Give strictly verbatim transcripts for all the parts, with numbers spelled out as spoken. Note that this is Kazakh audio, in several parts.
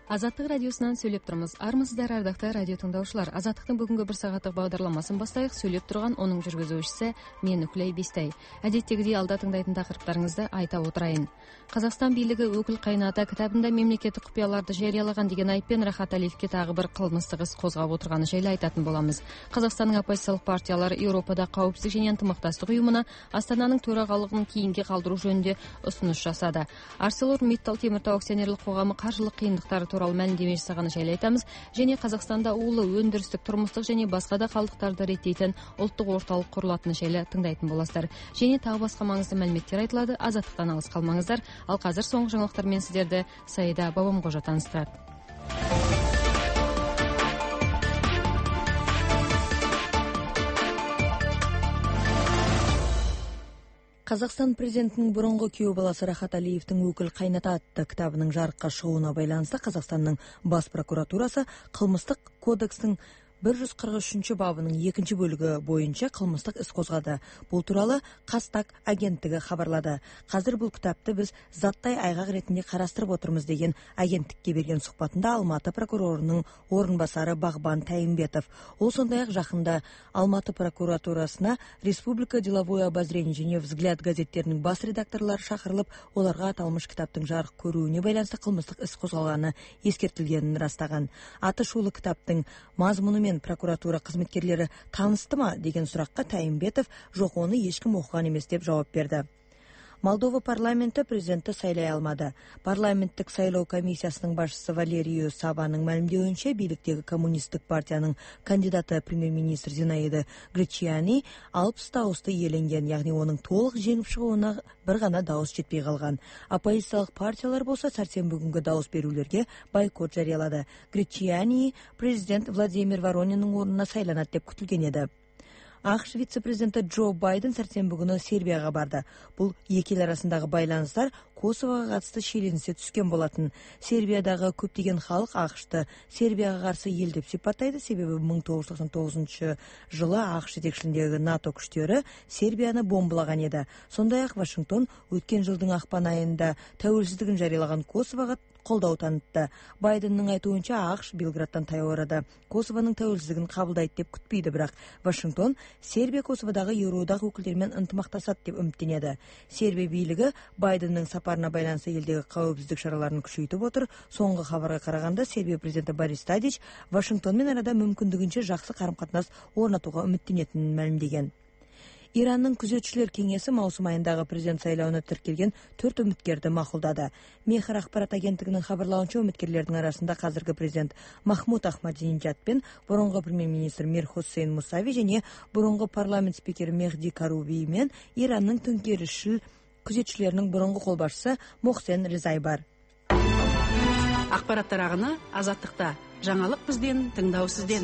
Азаттык радиосунан сүйлөп турмуз. Армысыздар, ардактуу радио тыңдаушылар. Азаттыктын бүгүнкү бир сааттык багдарламасын баштайык. Сүйлөп турган онун жүргүзүүчүсү мен Үклөй Бистай. Адеттегидей алда тыңдайтын такырыптарыңызды айта отурайын. Казакстан бийлиги өкүл кайната китабында мемлекеттик купуяларды жарыялаган деген айыппен Рахат Алиевке дагы бир кылмыстык ис козгоп отурганы жайлы айтатын болобуз. Казакстандын оппозициялык партиялары Европада коопсуздук жана ынтымакташтык уюмуна Астананын төрагалыгын кийинге калдыруу жөнүндө усунуш жасады. ArcelorMittal темир тоо акционерлик коому каржылык кыйындыктары тууралуу маалимдеме жасаганы жайлы айтабыз. Және Казакстанда уулу өндүрүстүк, турмуштук және баска да калдыктарды реттейтин улуттук орталык курулатыны жайлы тыңдайтын боласыздар. Және тагы башка маңызды маалиметтер айтылады. Азаттыктан алыс калмаңыздар. Ал казыр соңку жаңылыктар менен сиздерди Саида Бабамкожо тааныштырат. Казакстан президентинин мурунку күйөө баласы Рахат Алиевдин өкүл кайната атты китабынын жарыкка чыгууна байланыштуу Казакстандын бас прокуратурасы кылмыстык кодекстин бир жүз кырк үчүнчү бабынын экинчи бөлүгү боюнча кылмыстык ис козгоду. Бул тууралуу Кастак агенттиги кабарлады. Казыр бул китапты биз заттай айгак ретинде карастырып отурмуз деген агенттикке берген сухбатында Алматы прокурорунун орун басары Багбан Тайымбетов. Ол сондай-ак жакында Алматы прокуратурасына Республика деловое обозрение және Взгляд газеттеринин бас редакторлору шакырылып, оларга аталмыш китаптын жарык көрүүнү байланыштуу кылмыстык ис козголганы эскертилгенин ырастаган. Атышулуу китаптын мазмуну прокуратура кызматкерлери тааныстымы деген суракка Тайымбетов жок, оны эч ким окуган эмес деп жооп берди. Молдова парламенти президентти сайлай алмады. Парламенттик сайлоо комиссиясынын башчысы Валерию Сабанын маалимдеуинче, бийликтеги коммунисттик партиянын кандидаты премьер-министр Зинаида Гречиани алпыс дауысты иеленген, ягни онун толук жеңип чыгууна бир гана дауыс жетпей калган. Оппозициялык партиялар болсо сәрсенбі күнгө дауыс берүүлөргө бойкот жарыялады. Гречиани президент Владимир Воронинин ордуна сайланат деп күтүлгөн эди. АКШ вице-президенти Джо Байден сәрсенбі күнү Сербияга барды. Бул эки эл арасындагы байланыштар Косового катысты шиеленисе түскөн болатын. Сербиядагы көптөгөн халык АКШты Сербияга каршы эл деп сипаттайды, себеби миң тогуз жүз токсон тогузунчу жылы АКШ жетекчилигиндеги НАТО күчтөрү Сербияны бомбалаган эди. Сондай-ак Вашингтон өткөн жылдын акпан айында тәуелсиздигин жарыялаган Косового колдоо танытты. Байдендин айтуунча, АКШ Белградтан таяу арада Косовонун тәуелсиздигин кабылдайт деп күтпөйдү, бирок Вашингтон Сербия Косоводагы Евроодак өкүлдөрү менен ынтымакташат деп үмүттөнөдү. Сербия бийлиги Байдендин сапарына байланыштуу элдеги коопсуздук чараларын күчөйтүп отур. Соңку кабарга караганда, Сербия президенти Борис Тадич Вашингтон менен арада мүмкүндүгүнчө жакшы карым-катнаш орнотууга үмүттөнөтүнүн маалимдеген. Иранның күзөтчүлөр кеңесі маусым айындагы президент сайлауына тиркелген төрт үмүткерди макулдады. Мехр акпарат агенттигинин хабарлауынча, үмүткерлердин арасында казыркы президент Махмуд Ахмадинежад пен бурунку премьер-министр Мир Хусейн Мусави және бурунку парламент спикери Мехди Каруби мен Иранның төңкеришчил күзөтчүлөрүнүн бурунку кол башчысы Мохсен Резай бар. Акпараттар агыны Азаттыкта. Жаңалык бизден, тыңдоо сизден.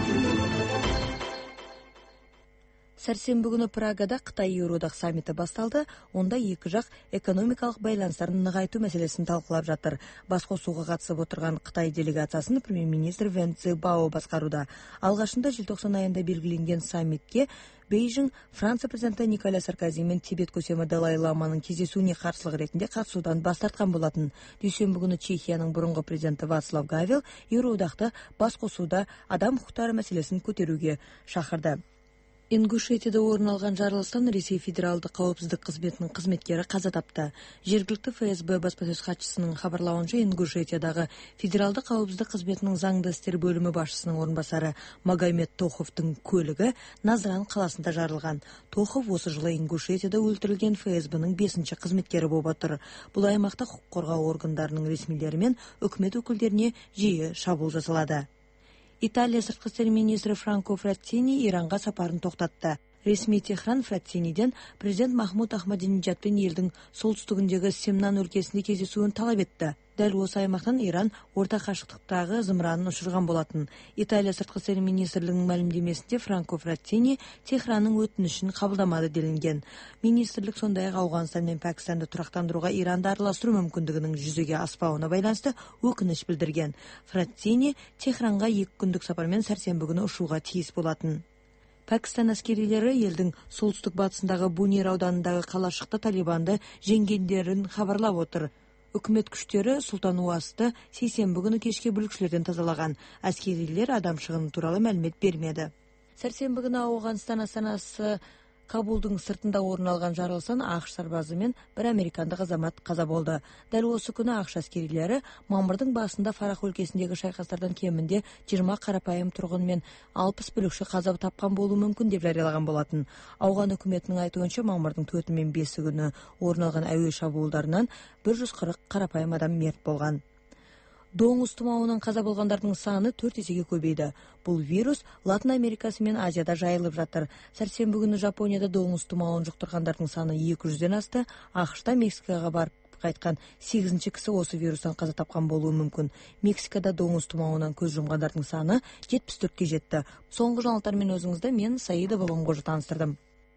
Сәрсенбі күнү Прагада Кытай Евроодак саммити басталды. Онда эки жак экономикалык байланыштарын нығайтуу маселесин талкуулап жатыр. Баскосууга катышып отурган Кытай делегациясын премьер-министр Вэн Цзэбао баскарууда. Алгашында желтоқсан айында белгиленген саммитке Бейжің Франция президенти Николя Саркози мен Тибет көсемі Далай Ламанын кездесүүнү каршылык ретинде катышуудан бас тарткан болатын. Дүйшөмбү күнү Чехиянын бурунку президенти Вацлав Гавел Евроодакты баскосууда адам укуктары маселесин көтөрүүгө шакырды. Ингушетияда орун алган жарылыштан Ресей федералдык коопсуздук кызметинин кызметкери каза тапты. Жергиликтүү ФСБ баспасөз катчысынын хабарлауынча, Ингушетиядагы федералдык коопсуздук кызметинин заңды иштер бөлүмү башчысынын орун басары Магомед Тоховдун көлүгү Назран каласында жарылган. Тохов осы жылы Ингушетияда өлтүрүлгөн ФСБнын бешинчи кызметкери болуп отур. Бул аймакта укук коргоо органдарынын ресмилери менен өкмөт өкүлдөрүнө жиі шабуул жасалады. Италия сырткы иштер министри Франко Фраттини Иранга сапарын токтатты. Ресми Техран Фраттиниден президент Махмуд Ахмадинежад пен элдин солтүстүгүндөгү Семнан өлкөсүндө кездесүүнү талап этти. Дәл осы аймактан Иран орта кашыктыктагы зымыранын учурган болатын. Италия сырткы иштер министрлигинин маалимдемесинде Франко Фраттини Техранын өтүнүшүн кабылдамады делинген. Министрлик сондай-ак Ауганстан менен Пакистанды турактандырууга Иранды аралаштыруу мүмкүндүгүнүн жүзөгө аспауына байланыштуу өкүнүч билдирген. Фраттини Техранга эки күндүк сапар менен сәрсенбі күнү ушууга тийиз болатын. Пакистан аскерилери элдин солтүстүк батысындагы Бунир ауданындагы калашыкта Талибанды жеңгендерин хабарлап отур. Өкмөт күчтөрү Султан Уасты сейсенбі күнү кечке бүлүкчүлөрдөн тазалаган. Аскерилер адам чыгымы тууралуу маалымат бермеди. Сәрсенбі күнү Аугандстан астанасы Кабулдун сыртында орун алган жарылыштан АКШ сарбазы мен бир американдык азамат каза болду. Дал осы күнү АКШ аскерилери мамырдын башында Фарах өлкөсүндөгү шайкастардан кеминде жыйырма карапайым тургун мен алпыс бүлүкчү каза тапкан болуу мүмкүн деп жарыялаган болатын. Ауган өкмөтүнүн айтуунча мамырдын төртү мен беси күнү орун алган абий шабуулдарынан бир жүз кырк карапайым адам мерт болгон. Доңуз тумоонунан каза болгондордун саны төрт эсеге көбөйдү. Бул вирус Латын Америкасы менен Азияда жайылып жатыр. Сәрсенбі күнү Жапонияда доңуз тумоонун жуктургандардын саны эки жүздөн асты. АКШта Мексикага барып кайткан сегизинчи киши осы вирустан каза тапкан болуу мүмкүн. Мексикада доңуз тумоонунан көз жумгандардын саны жетимиш төрткө жетти. Соңку жаңылыктар менен өзүңүздө мен Саида Бабамгожо тааныстырдым.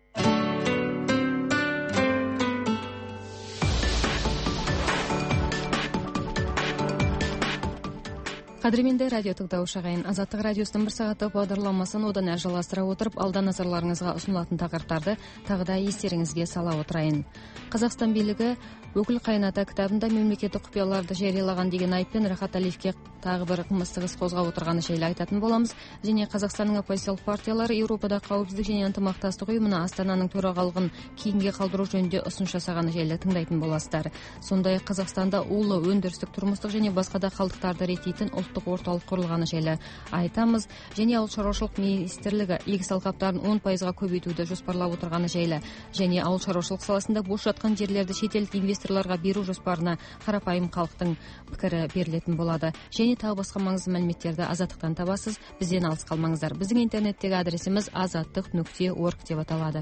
Кадырменде радио тыңдаушы агайын, Азаттык радиосунун бир сааттык багдарламасын одан әрі жалғастыра отырып, алда назарларыңызга ұсынылатын тақырыптарды тағы да естеріңізге сала отырайын. Қазақстан бийлиги өкүл кайната китабында мемлекеттик купуяларды жарыялаган деген айыппен Рахат Алиевке тагы бир кылмыстык іс козгоп отурганы жайы айтатын боламыз. Және Қазақстанның оппозициялык партиялары Европада кауіпсіздік және ынтымактастык уюмуна Астананын төрагалыгын кейинге калдыруу жөнүндө ұсыныс жасаганы жайлы тыңдайтын боласыздар. Сондай Қазақстанда улуу өндүрүстүк, турмуштук және басқа да калдыктарды реттейтин улуттук орталык курулганы жайлы айтамыз. Және Ауыл шаруашылык министрлиги эгис алкаптарын он пайызга көбөйтүүдү жоспарлап отурганы жайлы және ауыл шаруашылык саласында бош жаткан жерлерди шет элдик инвесторлорго берүү жоспарына карапайым калктын пикири берилетін болады. Және тағы басқа маңызды мәліметтерді Азаттықтан табасыз. Бізден алыс қалмаңыздар. Біздің интернеттегі адресіміз азаттық нүкте орг деп аталады.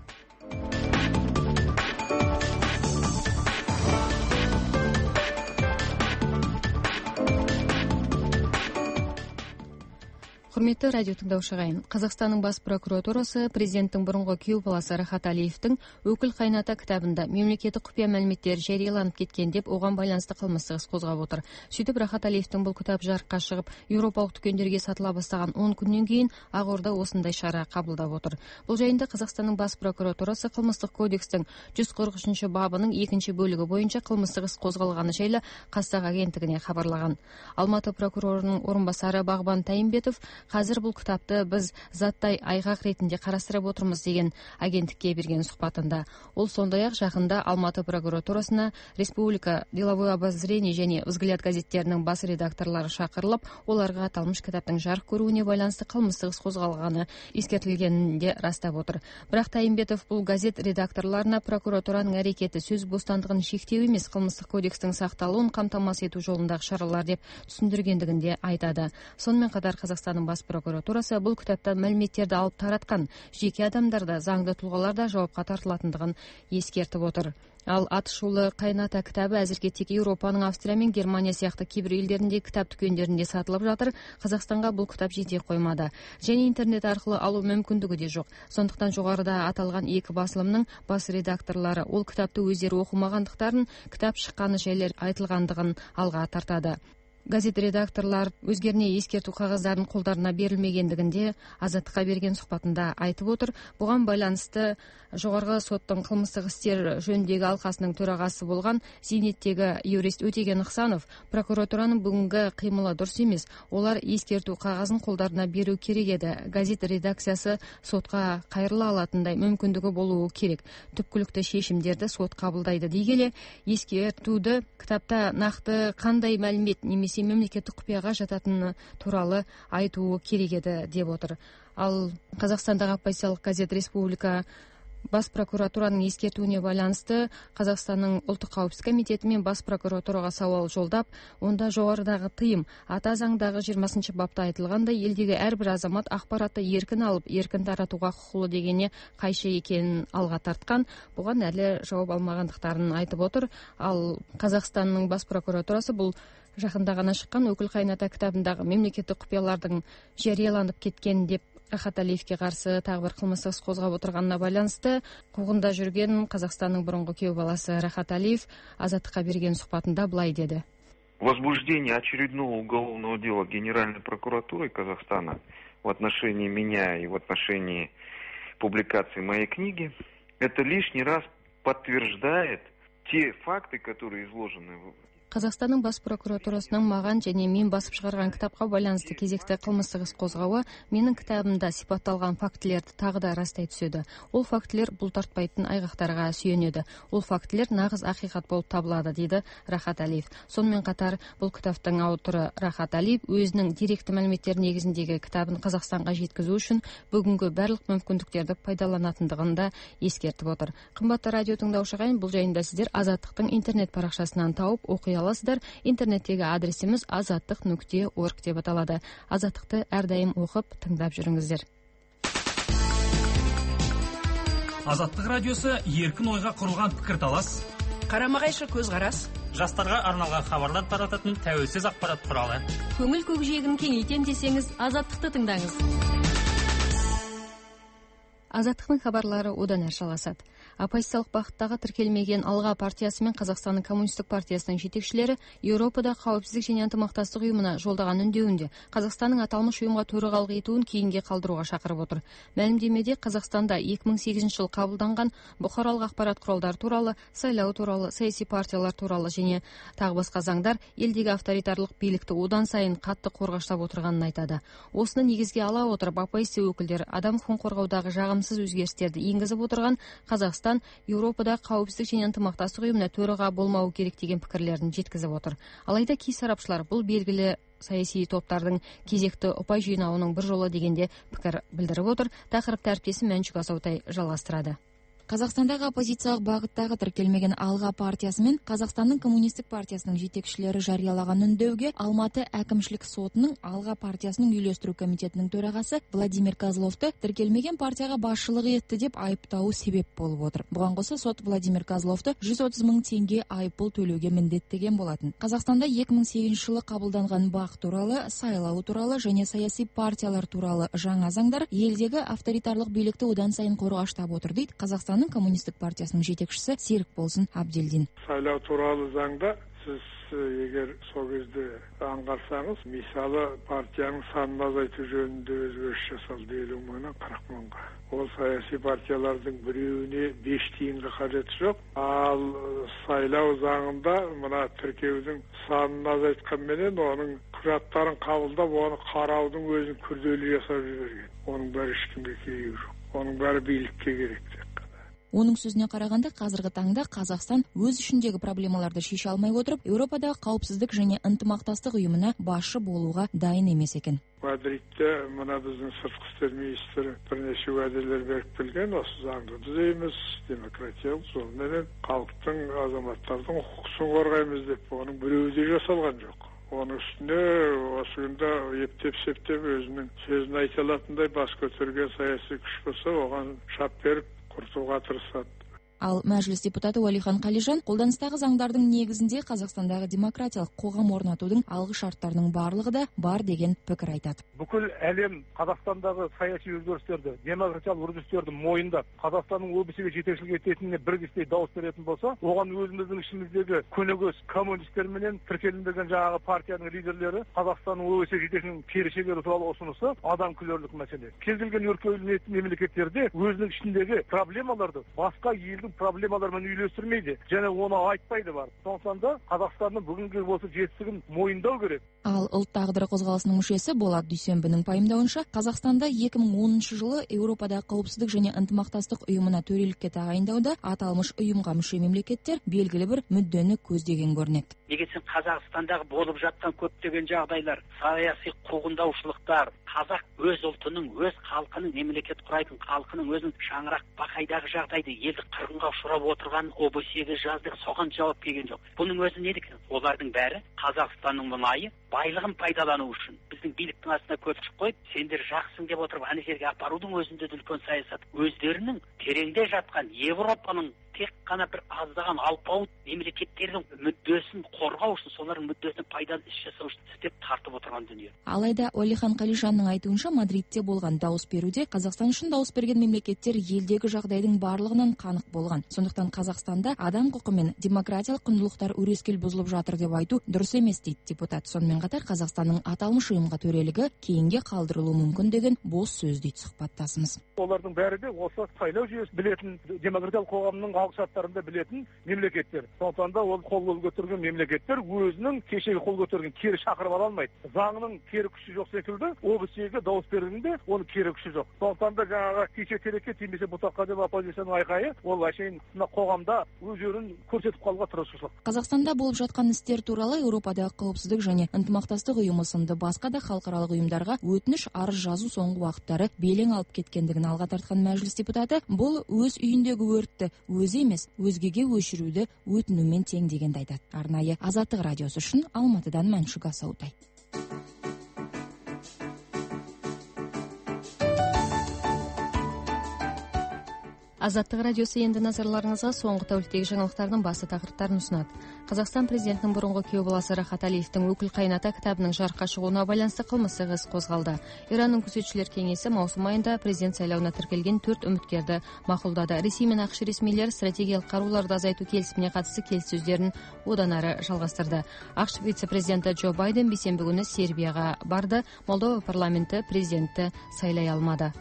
Құрметті радио тыңдаушы агайын, Қазақстанның бас прокуратурасы президенттің бұрынғы күйеу баласы Рахат Алиевтің өкіл қайната кітабында мемлекеттік құпия мәліметтер жарияланып кеткен деп оған байланысты қылмыстық іс қозғап отыр. Сөйтіп Рахат Алиевтің бұл кітап жарыққа шығып, еуропалық дүкендерге сатыла бастаған он күннен кейін Ақорда осындай шара қабылдап отыр. Бұл жайында Қазақстанның бас прокуратурасы қылмыстық кодекстің жүз қырық үшінші бабының екінші бөлігі бойынша қылмыстық іс қозғалғаны жайлы Қазақ агенттігіне хабарлаған. Алматы прокурорының орынбасары Бағбан Тайымбетов қазір бұл кітапты біз заттай айғақ ретінде қарастырып отырмыз деген агенттікке берген сұхбатында. Ол сондай-ақ жақында Алматы прокуратурасына Республика деловое обозрение және Взгляд газеттерінің бас редакторлары шақырылып, оларға аталмыш кітаптың жарық көруіне байланысты қылмыстық іс қозғалғаны ескертілгенінде растап отыр. Бірақ Тайымбетов бұл газет редакторларына прокуратураның әрекеті сөз бостандығын шектеу емес, қылмыстық кодекстің сақталуын қамтамасыз ету жолындағы шаралар деп түсіндіргендігінде айтады. Сонымен қатар Қазақстанның бас прокуратурасы бұл кітапта мәліметтерді алып таратқан жеке адамдарда, заңды тұлғаларда жауапқа тартылатындығын ескертіп отыр. Ал атышулы қайната кітабы әзірге тек Еуропаның Австрия мен Германия сияқты кейбір елдерінде кітап дүкендерінде сатылып жатыр. Қазақстанға бұл кітап жете қоймады. Және интернет арқылы алу мүмкіндігі де жоқ. Сондықтан жоғарыда аталған екі басылымның бас редакторлары ол кітапты өздері оқымағандықтарын, кітап шыққаны жайлар айтылғандығын алға тартады. Газет редакторлар өздеріне ескерту қағаздарын қолдарына берілмегендігінде Азаттыққа берген сұхбатында айтып отыр. Бұған байланысты жоғарғы соттың қылмыстық істер жөніндегі алқасының төрағасы болған Зейнеттегі юрист Өтеген Ықсанов прокуратураның бүгінгі қимылы дұрыс емес. Олар ескерту қағазын қолдарына беру керек еді. Газет редакциясы сотқа қайырыла алатындай мүмкіндігі болуы керек. Түпкілікті шешімдерді сот қабылдайды дей келе, ескертуді кітапта нақты қандай мәлімет немесе мемлекеттік құпияға жататыны туралы айтуы керек еді деп отыр. Ал Қазақстандағы оппозициялық газет Республика бас прокуратураның ескертуіне байланысты Қазақстанның ұлттық қауіпсіздік комитеті мен бас прокуратураға сауал жолдап, онда жоғарыдағы тыйым ата заңдағы жиырмасыншы бапта айтылғандай елдегі әрбір азамат ақпаратты еркін алып, еркін таратуға құқылы дегеніне қайшы екенін алға тартқан. Бұған әлі жауап алмағандықтарын айтып отыр. Ал Қазақстанның бас прокуратурасы бұл жақында ғана шыққан өкіл қайната кітабындағы мемлекеттік құпиялардың жарияланып кеткен деп Рахат Алиевке қарсы тағы бір қылмыстық іс қозғап отырғанына байланысты қуғында жүрген Қазақстанның бұрынғы күйеу баласы Рахат Алиев Азаттыққа берген сұхбатында былай деді. Возбуждение очередного уголовного дела Генеральной прокуратуры Казахстана в отношении меня и в отношении публикации моей книги, это лишний раз подтверждает те факты, которые изложены Қазақстанның бас прокуратурасының маған және мен басып шығарған кітапқа байланысты кезекті қылмыстық іс қозғауы менің кітабымда сипатталған фактілерді тағы да растай түседі. Ол фактілер бұлтартпайтын айғақтарға сүйенеді. Ол фактілер нағыз ақиқат болып табылады, дейді Рахат Әлиев. Сонымен қатар бұл кітаптың авторы Рахат Әлиев өзінің деректі мәліметтер негізіндегі кітабын Қазақстанға жеткізу үшін бүгінгі барлық мүмкіндіктерді пайдаланатындығын да ескертіп отыр. Қымбатты радио тыңдаушы ағайын, бұл жайында сіздер Азаттықтың интернет парақшасынан тауып оқи аласыздар. Интернеттегі адресіміз азаттық нүкте орг деп аталады. Азаттықты әрдайым оқып, тыңдап жүріңіздер. Азаттық радиосы еркін ойға құрылған пікірталас, Қарама-қайшы көзқарас, жастарға арналған хабарлар тарататын тәуелсіз ақпарат құралы. Көңіл көкжиегін кеңейтем десеңіз, Азаттықты тыңдаңыз. Азаттықтың хабарлары одан әрі жалғасады. Оппозициялық бағыттағы тіркелмеген Алға партиясы мен Қазақстанның коммунистік партиясының жетекшілері Еуропада қауіпсіздік және ынтымақтастық ұйымына жолдаған үндеуінде Қазақстанның аталмыш ұйымға төрағалық етуін кейінге қалдыруға шақырып отыр. Мәлімдемеде Қазақстанда екі мың сегізінші жылы қабылданған бұқаралық ақпарат құралдары туралы, сайлау туралы, саяси партиялар туралы және тағы басқа заңдар елдегі авторитарлық билікті одан сайын қатты қорғаштап отырғанын айтады. Осыны негізге ала отырып, оппозиция өкілдері адам құқығын қорғаудағы жағымсыз өзгерістерді енгізіп отырған Қазақстан Еуропада қауіпсіздік және ынтымақтастық ұйымына төраға болмауы керек деген пікірлерін жеткізіп отыр. Алайда кей сарапшылар бұл белгілі саяси топтардың кезекті ұпай жинауының бір жолы дегенде пікір білдіріп отыр. Тақырыпты әріптесім Мәншүк Асаутай жалғастырады. Қазақстандағы оппозициялық бағыттағы тіркелмеген Алға партиясы мен Қазақстанның коммунистік партиясының жетекшілері жариялаған үндеуге Алматы әкімшілік сотының Алға партиясының үйлестіру комитетінің төрағасы Владимир Козловты тіркелмеген партияға басшылық етті деп айыптауы себеп болып отыр. Бұған қоса сот Владимир Козловты жүз отыз мың теңге айыппұл төлеуге міндеттеген болатын. Қазақстанда екі мың сегізінші жылы қабылданған бақ туралы, сайлау туралы және саяси партиялар туралы жаңа заңдар елдегі авторитарлық билікті одан сайын қорғаштап отыр, дейді Қазақстан коммунистік партиясының жетекшісі Серік Болсын Абделдин. Сайлау туралы заңда сіз егер сол кезде аңғарсаңыз, мысалы партияның санын азайту жөнінде өзгеріс жасалды елу мыңнан қырық мыңға. Ол саяси партиялардың біреуіне беш тиынға қажеті жоқ. Ал сайлау заңында мына тіркеудің санын азайтқанменен оның құжаттарын қабылдап, оны қараудың өзін күрделі жасап жіберген. Оның бәрі ешкімге керегі жоқ. Оның бәрі билікке керек. Оның сөзіне қарағанда, қазіргі таңда Қазақстан өз ішіндегі проблемаларды шеше алмай отырып, Еуропадағы қауіпсіздік және ынтымақтастық ұйымына басшы болуға дайын емес екен. Мадридте мына біздің сыртқы істер министрі бірнеше уәделер беріп келген, осы заңды түзейміз, демократиялық жолменен халықтың, азаматтардың құқығын қорғаймыз деп, оның біреуі де жасалған жоқ. Оның үстіне осы күнде ептеп-септеп өзінің сөзін айта алатындай бас көтерген саяси күш болса, оған шап беріп құртуға тырысады. Ал мәжіліс депутаты Уәлихан Қалижан қолданыстағы заңдардың негізінде Қазақстандағы демократиялық қоғам орнатудың алғы шарттарының барлығы да бар деген пікір айтады. Бүкіл әлем Қазақстандағы саяси өзгерістерді, демократиялық үрдістерді мойындап, Қазақстанның о бэ се-ге жетекшілік ететініне бірдей дауыс беретін болса, оған өзіміздің ішіміздегі көнегөз коммунистер менен тіркелінбеген жаңағы партияның лидерлері Қазақстанның о бэ се жетекшілігінің кері шегеру туралы ұсынысы адам күлерлік мәселе. Кез келген өркениетті мемлекеттерде өзінің ішіндегі проблемаларды басқа елдің проблемалармен үйлестірмейді, және оны айтпайды бар. Сондықтан да Қазақстанның бүгінгі осы жетістігін мойындау керек. Ал ұлт тағдыры қозғалысының мүшесі Болат Дүйсенбінің пайымдауынша, Қазақстанда екі мың оныншы жылы Еуропадағы қауіпсіздік және ынтымақтастық ұйымына төрелікке тағайындауда аталмыш ұйымға мүше мемлекеттер белгілі бір мүддені көздеген көрінеді. Неге сен Қазақстандағы болып жатқан көптеген жағдайлар, саяси қуғындаушылықтар, қазақ өз ұлтының, өз халқының, мемлекет құрайтын халқының өзінің шаңырақ бақайдағы жағдайды елді қырғынға ұшырап отырған о бэ се-ге жаздық, соған жауап берген жоқ. Бұның өзі не екен? Олардың бәрі Қазақстанның мұнайы байлығын пайдалану үшін біздің биліктің астына көпшік қойып, сендер жақсың деп отырып, ана жерге апарудың өзінде де үлкен саясат. Өздерінің тереңде жатқан Европаның тек қана бір аздаған алпауыт мемлекеттердің мүддесін қорғау үшін, солардың мүддесіне пайдалы іс жасау үшін істеп тартып отырған дүние. Алайда Уәлихан Қалижанның айтуынша, Мадридте болған дауыс беруде Қазақстан үшін дауыс берген мемлекеттер елдегі жағдайдың барлығынан қанық болған. Сондықтан Қазақстанда адам құқы мен демократиялық құндылықтар өрескел бұзылып жатыр деп айту дұрыс емес, дейді депутат. Сонымен қатар Қазақстанның аталмыш ұйымға төрелігі кейінге қалдырылуы мүмкін деген бос сөз, дейді сұхбаттасымыз. Олардың бәрі де осы сайлау жүйесі білетін демократиялық қоғамның барлық шарттарында білетін мемлекеттер. Сондықтан да ол қол көтерген мемлекеттер өзінің кешегі қол көтерген кері шақырып ала алмайды. Заңның кері күші жоқ секілді, облыстегі дауыс бергенде оның кері күші жоқ. Сондықтан да жаңағы кеше терекке тимесе бұтаққа деп оппозицияның айқайы ол әшейін мына қоғамда өз өрін көрсетіп қалуға тырысушылық. Қазақстанда болып жатқан істер туралы Еуропадағы қауіпсіздік және ынтымақтастық ұйымы сынды басқа да халықаралық ұйымдарға өтініш арыз жазу соңғы уақыттары белең алып кеткендігін алға тартқан мәжіліс депутаты бұл өз үйіндегі өртті өзі емес өзгеге өшіруді өтінумен тең дегенді айтады. Арнайы Азаттық радиосы үшін Алматыдан Мәншүк Асаутай. Азаттық радиосы енді назарларыңызға соңғы тәуліктегі жаңалықтардың басты тақырыптарын ұсынады. Қазақстан президентінің бұрынғы күйеу баласы Рахат Алиевтің «Өкіл қайната» кітабының жарыққа шығуына байланысты қылмыстық іс қозғалды. Иранның күзетшілер кеңесі маусым айында президент сайлауына тіркелген төрт үміткерді мақұлдады. Ресей мен ақш ресмилері стратегиялық қаруларды азайту келісіміне қатысты келіссөздерін одан әрі жалғастырды. ақш вице-президенті Джо Байден бейсенбі күні Сербияға барды. Молдова парламенті президентті сайлай алмады.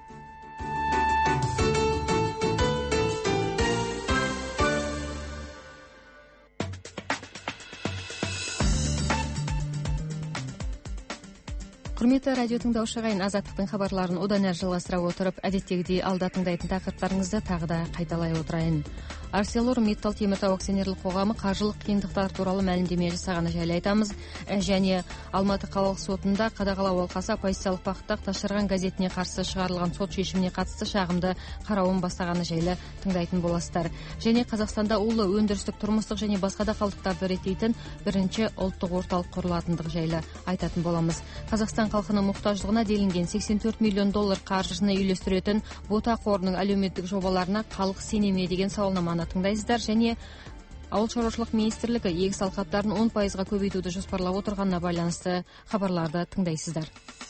Құрметті радио тыңдаушы ағайын, Азаттықтың хабарларын одан әрі жалғастыра отырып, әдеттегідей алда тыңдайтын тақырыптарыңызды тағы да қайталай отырайын. ArcelorMittal теміртау акционерлік қоғамы қаржылық қиындықтар туралы мәлімдеме жасағаны жайлы айтамыз, және Алматы қалалық сотында қадағалау алқасы оппозициялық бағыттағы Ташырған газетіне қарсы шығарылған сот шешіміне қатысты шағымды қарауын бастағаны жайлы тыңдайтын боласыздар. Және Қазақстанда улы өндірістік, тұрмыстық және басқа да қалдықтарды реттейтін бірінші ұлттық орталық құрылатындығы жайлы айтатын боламыз. Қазақстан халқының мұқтаждығына делінген сексен төрт миллион доллар қаржыны үйлестіретін Бота қорының әлеуметтік жобаларына халық сене ме деген сауалнаманы тыңдайсыздар. Және Ауыл шаруашылық министрлігі егіс алқаптарын он пайызға көбейтуді жоспарлап отырғанына байланысты хабарларды тыңдайсыздар.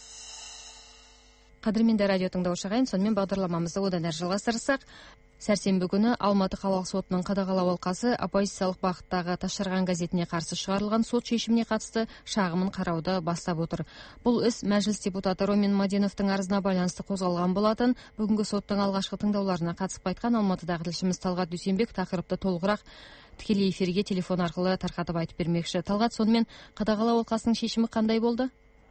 Қадірменді радио тыңдаушы ағайын, сонымен бағдарламамызды одан әрі жалғастырсақ, сәрсенбі күні Алматы қалалық сотының қадағалау алқасы оппозициялық бағыттағы Ташырған газетіне қарсы шығарылған сот шешіміне қатысты шағымын қарауды бастап отыр. Бұл іс мәжіліс депутаты Ромин Маденовтың арызына байланысты қозғалған болатын. Бүгінгі соттың алғашқы тыңдауларына қатысып қайтқан Алматыдағы тілшіміз Талғат Дүйсенбек тақырыпты толығырақ тікелей эфирге телефон арқылы тарқатып айтып бермекші. Талғат, сонымен қадағалау алқасының шешімі қандай болды?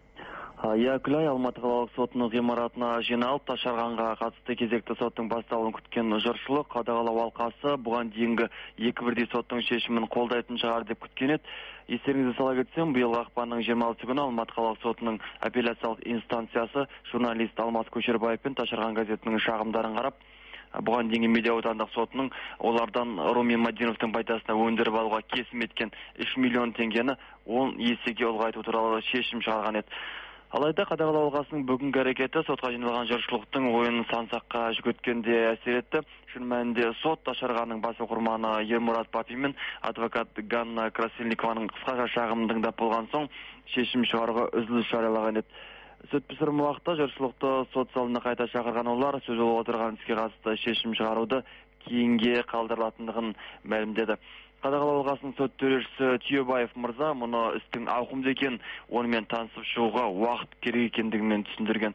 Я Күлай Алматы қалалық сотының ғимаратына жиналып, Ташарғанға қатысты кезекті соттың басталуын күткен жұртшылық қадағалау алқасы бұған дейінгі екі бірдей соттың шешімін қолдайтын шығар деп күткен еді. Естеріңізге сала кетсем, биылғы ақпанның жиырма алтысы күні Алматы қалалық сотының апелляциялық инстанциясы журналист Алмас Көшербаев пен Ташарған газетінің шағымдарын қарап, бұған дейінгі медиа аудандық сотының олардан Ромин Маденовтың пайдасына өндіріп алуға кесім еткен үш миллион теңгені он есеге ұлғайту туралы шешім шығарған еді. Алайда қадағалау алқасының бүгінгі әрекеті сотқа жиналған жұртшылықтың ойын сан-саққа жүгірткенде әсер етті. Шын мәнінде сот Ташарғанның бас оқырманы Ермұрат Папи мен адвокат Ганна Красильникованың қысқаша шағымын тыңдап болған соң шешім шығаруға үзіліс жариялаған еді. Сот пісірім уақытта жұртшылықты сот залына қайта шақырған олар сөз болып отырған іске қатысты шешім шығаруды кейінге қалдырылатындығын мәлімдеді. Қадағалау алқасының сот төрешісі Түйебаев мырза мұны істің ауқымды екен, онымен танысып шығуға уақыт керек екендігімен түсіндірген.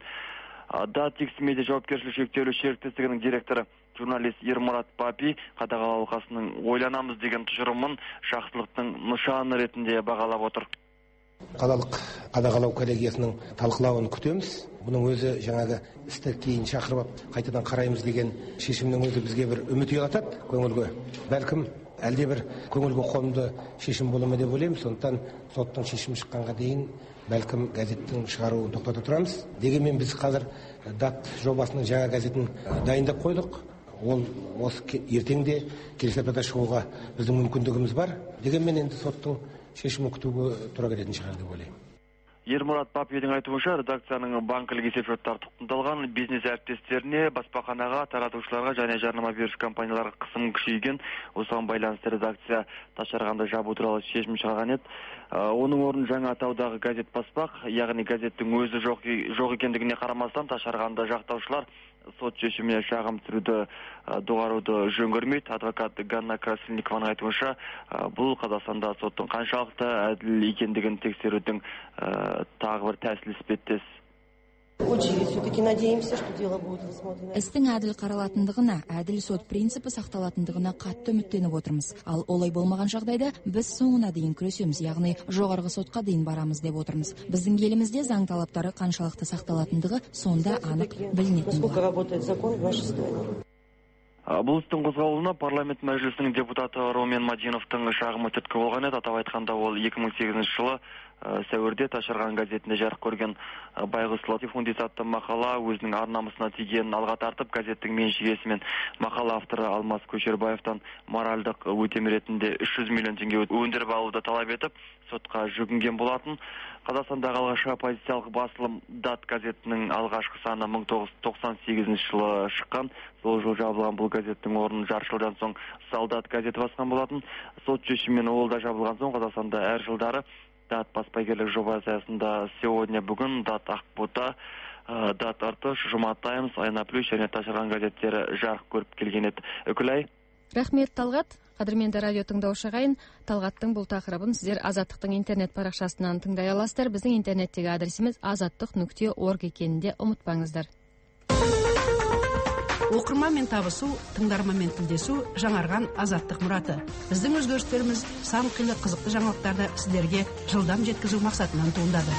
Датикс медиа жауапкершілігі шектеулі серіктестігінің директоры журналист Ермұрат Папи қадағалау алқасының ойланамыз деген тұжырымын жақсылықтың нышаны ретінде бағалап отыр. Қалалық қадағалау коллегиясының талқылауын күтеміз. Бұның өзі жаңағы істі кейін шақырып қайтадан қараймыз деген шешімнің өзі бізге бір үміт ұялатады көңілге. Бәлкім әлде бір көңілге қонымды шешім бола ма деп ойлаймыз. Сондықтан соттың шешімі шыққанға дейін бәлкім газеттің шығаруын тоқтата тұрамыз. Дегенмен біз қазір дат жобасының жаңа газетін дайындап қойдық. Ол осы ертеңде келесі аптада шығуға біздің мүмкіндігіміз бар. Дегенмен енді соттың шешімі күтуге тура келетін шығар деп ойлаймын. Ермұрат Папидің айтуынша, редакцияның банкілік есеп-шоттары тұтқындалған, бизнес әріптестеріне, баспаханаға, таратушыларға және жарнама беруші компанияларға қысым күшейген. Осыған байланысты редакция Ташарғанды жабу туралы шешім шығарған еді. Оның орнын жаңа атаудағы газет баспақ, яғни газеттің өзі жоқ, жоқ екендігіне қарамастан Ташарғанды жақтаушылар сот шешіміне шағым түсіруді доғаруды жөн көрмейді. Адвокат Ганна Красильникованың айтуынша, бұл Қазақстанда соттың қаншалықты әділ екендігін тексерудің тағы бір тәсіл іспеттес. Істің әділ қаралатындығына, әділ сот принципі сақталатындығына қатты үміттеніп отырмыз. Ал олай болмаған жағдайда біз соңына дейін күресеміз, яғни жоғарғы сотқа дейін барамыз деп отырмыз. Біздің елімізде заң талаптары қаншалықты сақталатындығы сонда анық білінетін болады. Бұл істің қозғалуына парламент мәжілісінің депутаты Ромен Мадиновтың шағымы түрткі болған еді. Атап айтқанда ол екі мың сегізінші жылы сәуірде Ташарған газетінде жарық көрген Байғұс Латифундис атты мақала өзінің ар-намысына тигенін алға тартып, газеттің меншік иесі мен мақала авторы Алмас Көшербаевтан моральдық өтем ретінде үш жүз миллион теңге өндіріп алуды талап етіп, сотқа жүгінген болатын. Қазақстандағы алғашқы оппозициялық басылым Дат газетінің алғашқы саны мың тоғыз жүз тоқсан сегізінші жылы шыққан. Сол жыл жабылған бұл газеттің орнын жарты жылдан соң Солдат газеті басқан болатын. Сот шешімімен ол да жабылған соң Қазақстанда әр жылдары Дат баспагерлік жобасы аясында сегодня бүгін, Дат Ақбота, Дат Артыш, Жұма Таймс, Айна Плюс және Ташарған газеттері жарық көріп келген еді. Үкілай. Рахмет, Талғат. Қадірменді радио тыңдаушы ағайын, Талғаттың бұл тақырыбын сіздер Азаттықтың интернет парақшасынан тыңдай аласыздар. Біздің интернеттегі адресіміз азаттық нүкте орг екенінде ұмытпаңыздар. Оқырманмен табысу, тыңдарманмен тілдесу жаңарған азаттық мұраты. Біздің өзгерістеріміз сан қилы қызықты жаңалықтарды сіздерге жылдам жеткізу мақсатынан туындады.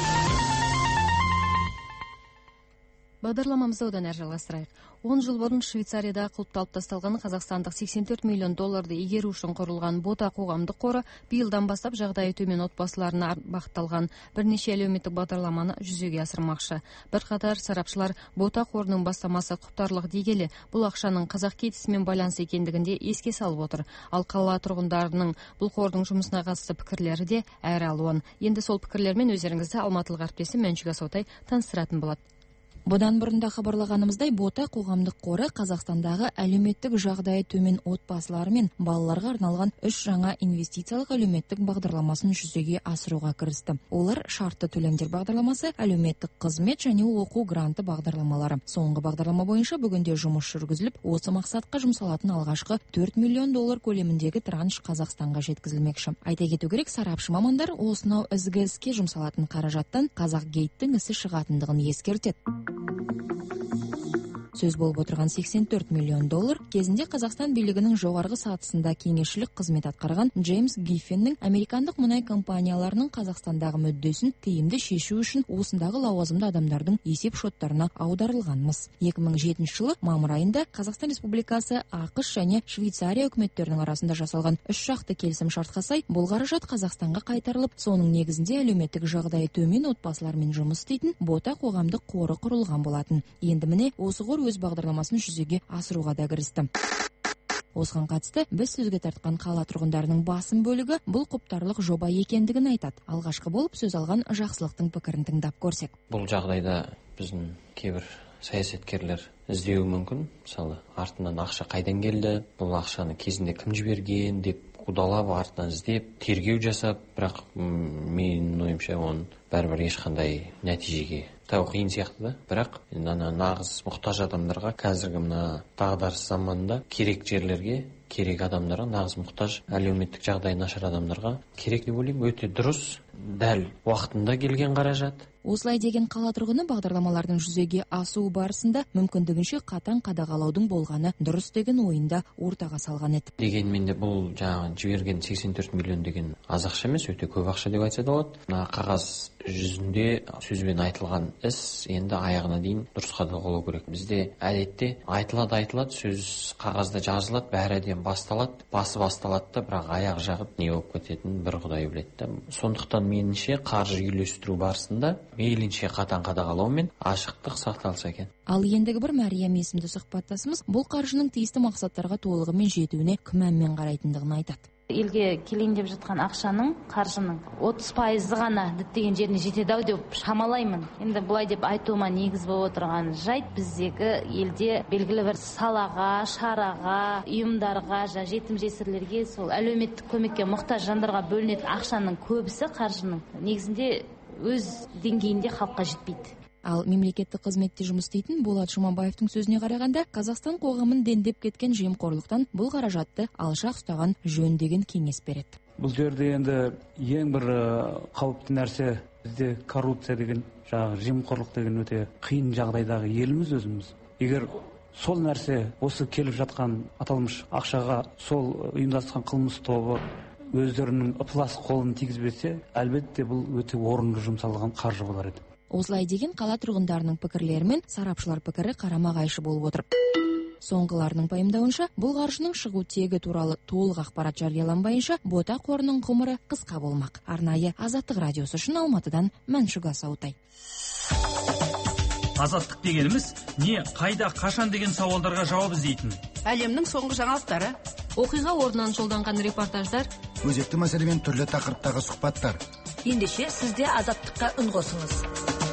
Бағдарламамызды одан әрі жалғастырайық. он жыл бұрын Швейцарияда құлыпталып тасталған қазақстандық сексен төрт миллион долларды игеру үшін құрылған Бота қоғамдық қоры биылдан бастап жағдайы төмен отбасыларына бағытталған бірнеше әлеуметтік бағдарламаны жүзеге асырмақшы. Бірқатар сарапшылар Бота қорының бастамасы құптарлық дей келе, бұл ақшаның қазақ кетісімен байланыс екендігінде еске салып отыр. Ал қала тұрғындарының бұл қордың жұмысына қатысты пікірлері де әр алуан. Енді сол пікірлермен өздеріңізді алматылық әріптесім Мәншүк Асаутай таныстыратын болады. Бұдан бұрында хабарлағанымыздай, Бота қоғамдық қоры Қазақстандағы әлеуметтік жағдайы төмен отбасылар мен балаларға арналған үш жаңа инвестициялық әлеуметтік бағдарламасын жүзеге асыруға кірісті. Олар шартты төлемдер бағдарламасы, әлеуметтік қызмет және оқу гранты бағдарламалары. Соңғы бағдарлама бойынша бүгінде жұмыс жүргізіліп, осы мақсатқа жұмсалатын алғашқы төрт миллион доллар көлеміндегі транш Қазақстанға жеткізілмекші. Айта кету керек, сарапшы мамандар осынау ізгі іске жұмсалатын қаражаттан Қазақ гейттің ісі шығатындығын ескертеді. Сөз болып отырған сексен төрт миллион доллар кезінде Қазақстан билігінің жоғарғы сатысында кеңесшілік қызмет атқарған Джеймс Гиффеннің американдық мұнай компанияларының Қазақстандағы мүддесін тиімді шешу үшін осындағы лауазымды адамдардың есеп шоттарына аударылғанмыз. екі мың жетінші жылы мамыр айында Қазақстан Республикасы, ақш және Швейцария үкіметтерінің арасында жасалған үш жақты келісім шартқа сай бұл қаражат Қазақстанға қайтарылып, соның негізінде әлеуметтік жағдайы төмен отбасылармен жұмыс істейтін Бота қоғамдық қоры құрылған болатын. Енді міне осы қор өз бағдарламасын жүзеге асыруға да кірісті. Осыған қатысты біз сөзге тартқан қала тұрғындарының басым бөлігі бұл құптарлық жоба екендігін айтады. Алғашқы болып сөз алған Жақсылықтың пікірін тыңдап көрсек. Бұл жағдайда біздің кейбір саясаткерлер іздеуі мүмкін. Мысалы, артынан ақша қайдан келді, бұл ақшаны кезінде кім жіберген деп қудалап артынан іздеп, тергеу жасап, бірақ менің ойымша оның бәрібір ешқандай нәтижеге тау қиын сияқты да. Бірақ нағыз мұқтаж адамдарға қазіргі мына дағдарыс заманында керек жерлерге, керек адамдарға, нағыз мұқтаж әлеуметтік жағдайы нашар адамдарға керек деп ойлаймын. Өте дұрыс, дәл уақытында келген қаражат. Осылай деген қала тұрғыны бағдарламалардың жүзеге асуы барысында мүмкіндігінше қатаң қадағалаудың болғаны дұрыс деген ойында ортаға салған еді. Дегенмен де бұл жаңағы жіберген сексен төрт миллион деген аз ақша емес, өте көп ақша деп айтса да болады. Мына қағаз жүзінде сөзбен айтылған іс енді аяғына дейін дұрыс қадағалау керек. Бізде әдетте айтылады айтылады, сөз қағазда жазылады, бәрі әдемі басталады, басы басталады да, бірақ аяқ жағы не болып кететінін бір Құдай біледі. Сондықтан меніңше қаржы үйлестіру барысында мейлінше қатаң қадағалау мен ашықтық сақталса екен. Ал ендігі бір Мәриям есімді сұхбаттасымыз бұл қаржының тиісті мақсаттарға толығымен жетуіне күмәнмен қарайтындығын айтады. Елге келейін деп жатқан ақшаның, қаржының отыз пайызы ғана діттеген жеріне жетеді-ау деп шамалаймын. Енді бұлай деп айтуыма негіз болып отырған жайт, біздегі елде белгілі бір салаға, шараға, ұйымдарға, жетім жесірлерге, сол әлеуметтік көмекке мұқтаж жандарға бөлінетін ақшаның көбісі қаржының негізінде өз деңгейінде халыққа жетпейді. Ал мемлекеттік қызметте жұмыс істейтін Болат Жұмабаевтың сөзіне қарағанда, Қазақстан қоғамын дендеп кеткен жемқорлықтан бұл қаражатты алшақ ұстаған жөн деген кеңес береді. Бұл жерде енді ең бір қауіпті нәрсе бізде коррупция деген, жаңағы жемқорлық деген өте қиын жағдайдағы еліміз өзіміз. Егер сол нәрсе осы келіп жатқан аталмыш ақшаға сол ұйымдасқан қылмыс тобы өздерінің ықылас қолын тигізбесе, әлбетте бұл өте орынды жұмсалған қаржы болар еді. Осылай деген қала тұрғындарының пікірлері мен сарапшылар пікірі қарама-қайшы болып отыр. Соңғыларының пайымдауынша, бұл қаржының шығу тегі туралы толық ақпарат жарияланбайынша, бота қорының ғұмыры қысқа болмақ. Арнайы Азаттық радиосы үшін Алматыдан Мәншүк Асаутай. Азаттық дегеніміз не, қайда, қашан деген сауалдарға жауап іздейтін. Әлемнің соңғы жаңалықтары, оқиға орнынан жолданған репортаждар, өзекті мәселемен түрлі тақырыптағы сұхбаттар. Ендеше сізде Азаттыққа үн қосыңыз.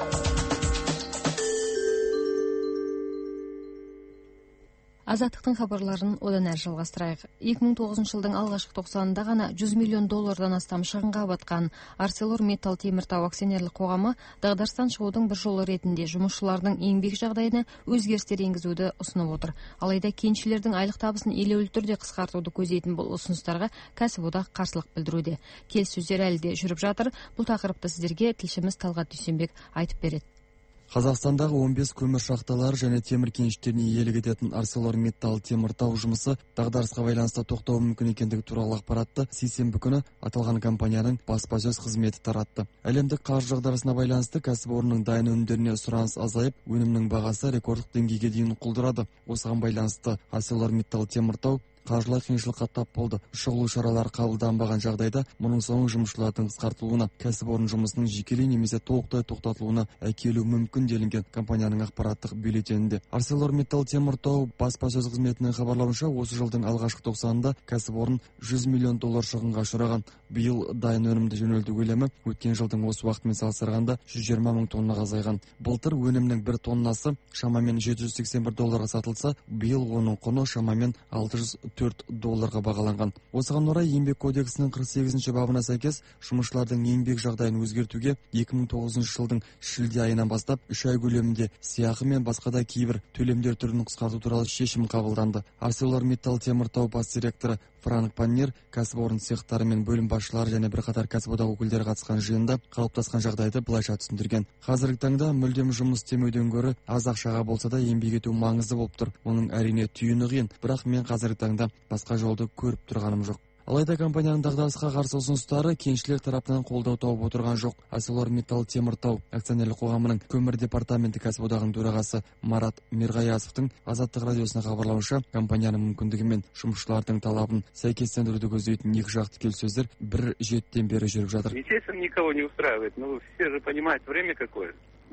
Азаттықтың хабарларын одан әрі жалғастырайық. екі мың тоғызыншы жылдың алғашқы тоқсанында ғана жүз миллион доллардан астам шығынға батқан ArcelorMittal теміртау акционерлік қоғамы дағдарыстан шығудың бір жолы ретінде жұмысшылардың еңбек жағдайына өзгерістер енгізуді ұсынып отыр. Алайда кеншілердің айлық табысын елеулі түрде қысқартуды көздейтін бұл ұсыныстарға кәсіподақ қарсылық білдіруде. Келіссөздер әлі де жүріп жатыр. Бұл тақырыпты сіздерге тілшіміз Талғат Дүйсенбек айтып береді. Қазақстандағы он бес көмір шахталары және темір кеніштеріне иелік ететін ArcelorMittal теміртау жұмысы дағдарысқа байланысты тоқтауы мүмкін екендігі туралы ақпаратты сейсенбі күні аталған компанияның баспасөз қызметі таратты. Әлемдік қаржы дағдарысына байланысты кәсіпорынның дайын өнімдеріне сұраныс азайып, өнімнің бағасы рекордтық деңгейге дейін құлдырады. Осыған байланысты ArcelorMittal теміртау қаржылай қиыншылыққа тап болды. Шұғыл шаралар қабылданбаған жағдайда мұның соңы жұмысшылардың қысқартылуына, кәсіпорын жұмысының жекелей немесе толықтай тоқтатылуына әкелуі мүмкін делінген компанияның ақпараттық бюллетенінде. ArcelorMittal теміртау баспасөз қызметінің хабарлауынша, осы жылдың алғашқы тоқсанында кәсіпорын жүз миллион доллар шығынға ұшыраған. Биыл дайын өнімді жөнелту көлемі өткен жылдың осы уақытымен салыстырғанда жүз жиырма мың тоннаға азайған. Былтыр өнімнің бір тоннасы шамамен жеті жүз сексен бір долларға сатылса, биыл оның құны шамамен алты жүз төрт долларға бағаланған. Осыған орай еңбек кодексінің қырық сегізінші бабына сәйкес жұмысшылардың еңбек жағдайын өзгертуге екі мың тоғызыншы жылдың шілде айынан бастап үш ай көлемінде сыйақы мен басқа да кейбір төлемдер түрін қысқарту туралы шешім қабылданды. ArcelorMittal теміртау бас директоры Франк Паннер кәсіпорын цехтары мен бөлім басшылары және бірқатар кәсіподақ өкілдері қатысқан жиында қалыптасқан жағдайды былайша түсіндірген. Қазіргі таңда мүлдем жұмыс істемеуден гөрі аз ақшаға болса да еңбек ету маңызды болып тұр. Оның әрине түйіні қиын, бірақ мен қазіргі таңда басқа жолды көріп тұрғаным жоқ. Алайда компанияның дағдарысқа қарсы ұсыныстары кеншілер тарапынан қолдау тауып отырған жоқ. ArcelorMittal теміртау акционерлік қоғамының көмір департаменті кәсіподағының төрағасы Марат Мерғаясовтың Азаттық радиосына хабарлауынша, компанияның мүмкіндігі мен жұмысшылардың талабын сәйкестендіруді көздейтін екі жақты келіссөздер бір жетіден бері жүріп жатыр. Естественно, никого не устраивает, но все же понимают, время какое.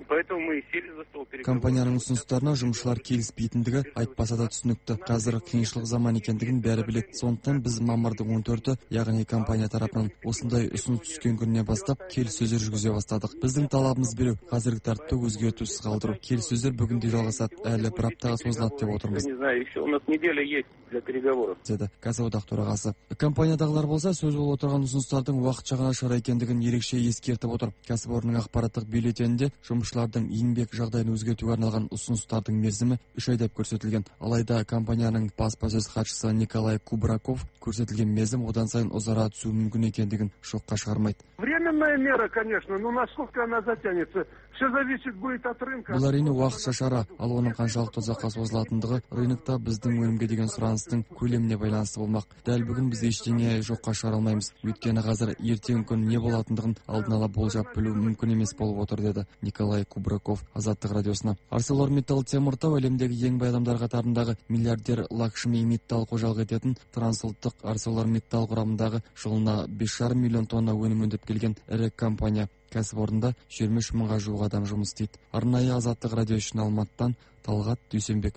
Компанияның ұсыныстарына жұмысшылар келіспейтіндігі айтпаса да түсінікті. Қазір қиыншылық заман екендігін бәрі біледі. Сондықтан біз мамырдың он төрті, яғни компания тарапынан осындай ұсыныс түскен күніне бастап келіссөздер жүргізе бастадық. Біздің талабымыз біреу, қазіргі тәртіпті өзгертусіз қалдыру. Келіссөздер бүгінде жалғасады, әлі бір аптаға созылады деп отырмыз. Не знаю, еще у нас неделя есть для переговоров. деді кәсіподақ төрағасы. Компаниядағылар болса, сөз болып отырған ұсыныстардың уақытша ғана шара екендігін ерекше ескертіп отыр. Кәсіпорынның ақпараттық бюллетенінде жұмысшылардың еңбек жағдайын өзгертуге арналған ұсыныстардың мерзімі үш ай деп көрсетілген. Алайда компанияның баспасөз хатшысы Николай Кубраков көрсетілген мерзім одан сайын ұзара түсуі мүмкін екендігін жоққа шығармайды. Временная мера, конечно, но насколько она затянется, все зависит будет от рынка. Бұл әрине уақытша шара, ал оның қаншалықты ұзаққа созылатындығы рынокта біздің өнімге деген сұраныстың көлеміне байланысты болмақ. Дәл бүгін біз ештеңе жоққа шығара алмаймыз. Өйткені қазір ертең күн не болатындығын алдын ала болжап білу мүмкін емес болып отыр, деді Николай Кубраков Азаттық радиосына. ArcelorMittal теміртау әлемдегі ең бай адамдар қатарындағы миллиардер Лакшми Миттал қожалық ететін трансұлттық ArcelorMittal құрамындағы жылына бес жарым миллион тонна өнім өндіріп келген ірі компания. Кәсіпорында жиырма үш мыңға жуық адам жұмыс істейді. Арнайы Азаттық радио үшін Алматыдан Талғат Дүйсенбек.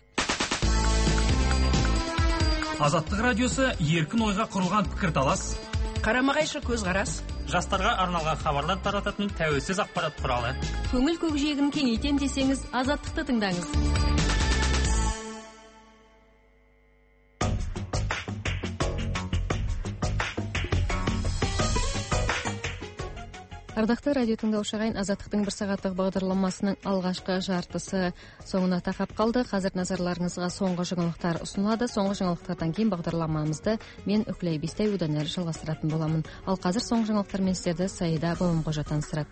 Азаттық радиосы еркін ойға құрылған пікірталас, қарама-қайшы көзқарас, жастарға арналған хабарлар тарататын тәуелсіз ақпарат құралы. Көңіл көкжиегін кеңейтем десеңіз, Азаттықты тыңдаңыз. Ардакты радио тыңдаушы агайын, Азаттыктын бир сагаттык багдарламасынын алгачкы жартысы соңуна такап калды. Азыр назарларыңызга соңку жаңылыктар сунулат. Соңку жаңылыктардан кийин багдарламабызды мен Өкүлай Бистай удан ары жалгастыратын боламын. Ал азыр соңку жаңылыктар менен сиздерди Саида Бабамкожо таныстырат.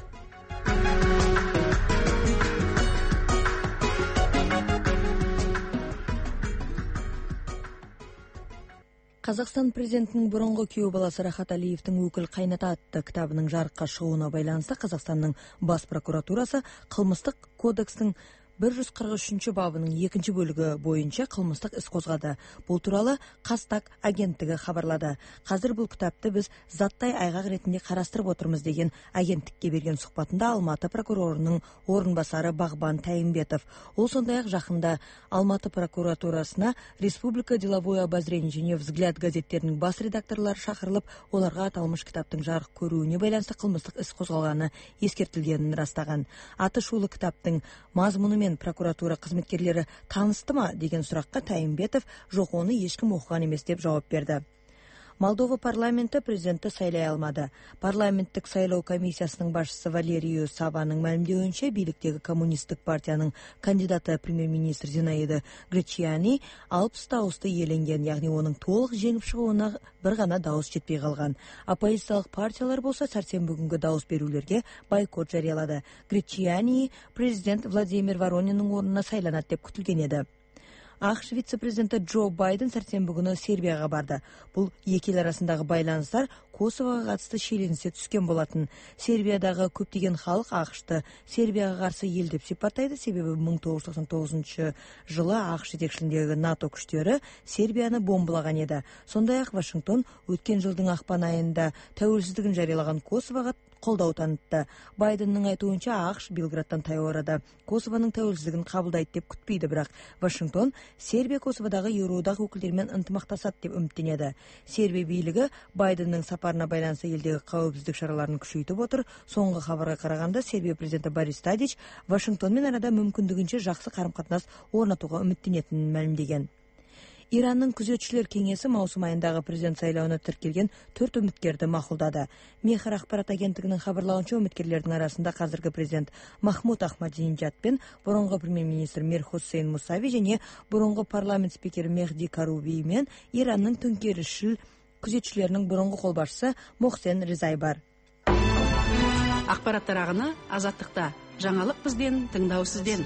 Казакстан президентинин мурунку күйөө баласы Рахат Алиевдин «Өкүл кайната» атты китабынын жарыкка чыгууна байланыштуу Казакстандын бас прокуратурасы кылмыштык кодекстин бир жүз кырк үчүнчү бабынын экинчи бөлүгү боюнча кылмыштык иш козгоду. Бул тууралуу Казтак агенттиги кабарлады. Казыр бул китапты биз заттай айгак ретинде караштырып отурмуз деген агенттикке берген сухбатында Алматы прокурорунун орун басары Багбан Тайымбетов. Ол сондай ак жакында Алматы прокуратурасына Республика деловое обозрение және Взгляд газеттеринин бас редакторлору шакырылып, оларга аталмыш китаптын жарык көрүүнү байланыштуу кылмыштык иш козголганы эскертилгенин ырастаган. Атышулуу китаптын мазмуну менен прокуратура кызметкерлери тааныстымы деген суракка Тайымбетов жок, ону эч ким окуган эмес деп жооп берди. Молдова парламенти президентти сайлай алмады. Парламенттик сайлоо комиссиясынын башчысы Валерию Сабанын маалимдеуинче, бийликтеги коммунисттик партиянын кандидаты премьер-министр Зинаида Гречиани алпыс дауысты иеленген, яғни онун толук жеңип чыгууна бир гана дауыс жетпей калган. Оппозициялык партиялар болсо сәрсенбі күнгү дауыс берүүлөргө бойкот жарыялады. Гречиани президент Владимир Воронинин ордуна сайланат деп күтүлгөн эди. АКШ вице-президенти Джо Байден сәрсенбі күнү Сербияга барды. Бул эки эл арасындагы байланыштар Косового катысты шиеленисе түшкөн болатын. Сербиядагы көптөгөн халык АКШты Сербияга каршы эл деп сипаттайды, себеби миң тогуз жүз токсон тогузунчу жылы АКШ жетекчилигиндеги НАТО күчтөрү Сербияны бомбалаган эди. Сондай ак Вашингтон өткөн жылдын акпан айында тәуелсиздигин жарыялаган Косового колдоо танытты. Байдендин айтуунча, АКШ Белградтан таяу арада Косованын тәуелсиздигин кабылдайт деп күтпөйдү, бирок Вашингтон Сербия Косоводагы Евроодак өкүлдөрү менен ынтымакташат деп үмүттөнөдү. Сербия бийлиги Байдендин сапарына байланыштуу элдеги кабылсыздык чараларын күчөйтүп отур. Соңку кабарга караганда, Сербия президенти Борис Тадич Вашингтон менен арада мүмкүндүгүнчө жакшы карым-катнаш орнотууга үмүттөнөтүнүн маалимдеген. Иранның күзөтчүлөр кеңесі маусым айындағы президент сайлауына тіркелген төрт үміткерді мақұлдады. Мехр ақпарат агенттігінің хабарлауынша, үміткерлердің арасында қазіргі президент Махмуд Ахмадинежад пен бұрынғы премьер-министр Мир Хусейн Мусави және бұрынғы парламент спикері Мехди Каруби мен Иранның төңкерісшіл күзетчілерінің бұрынғы қолбасшысы Мохсен Ризай бар. Ақпараттар ағыны Азаттықта. Жаңалық бізден, тыңдау сізден.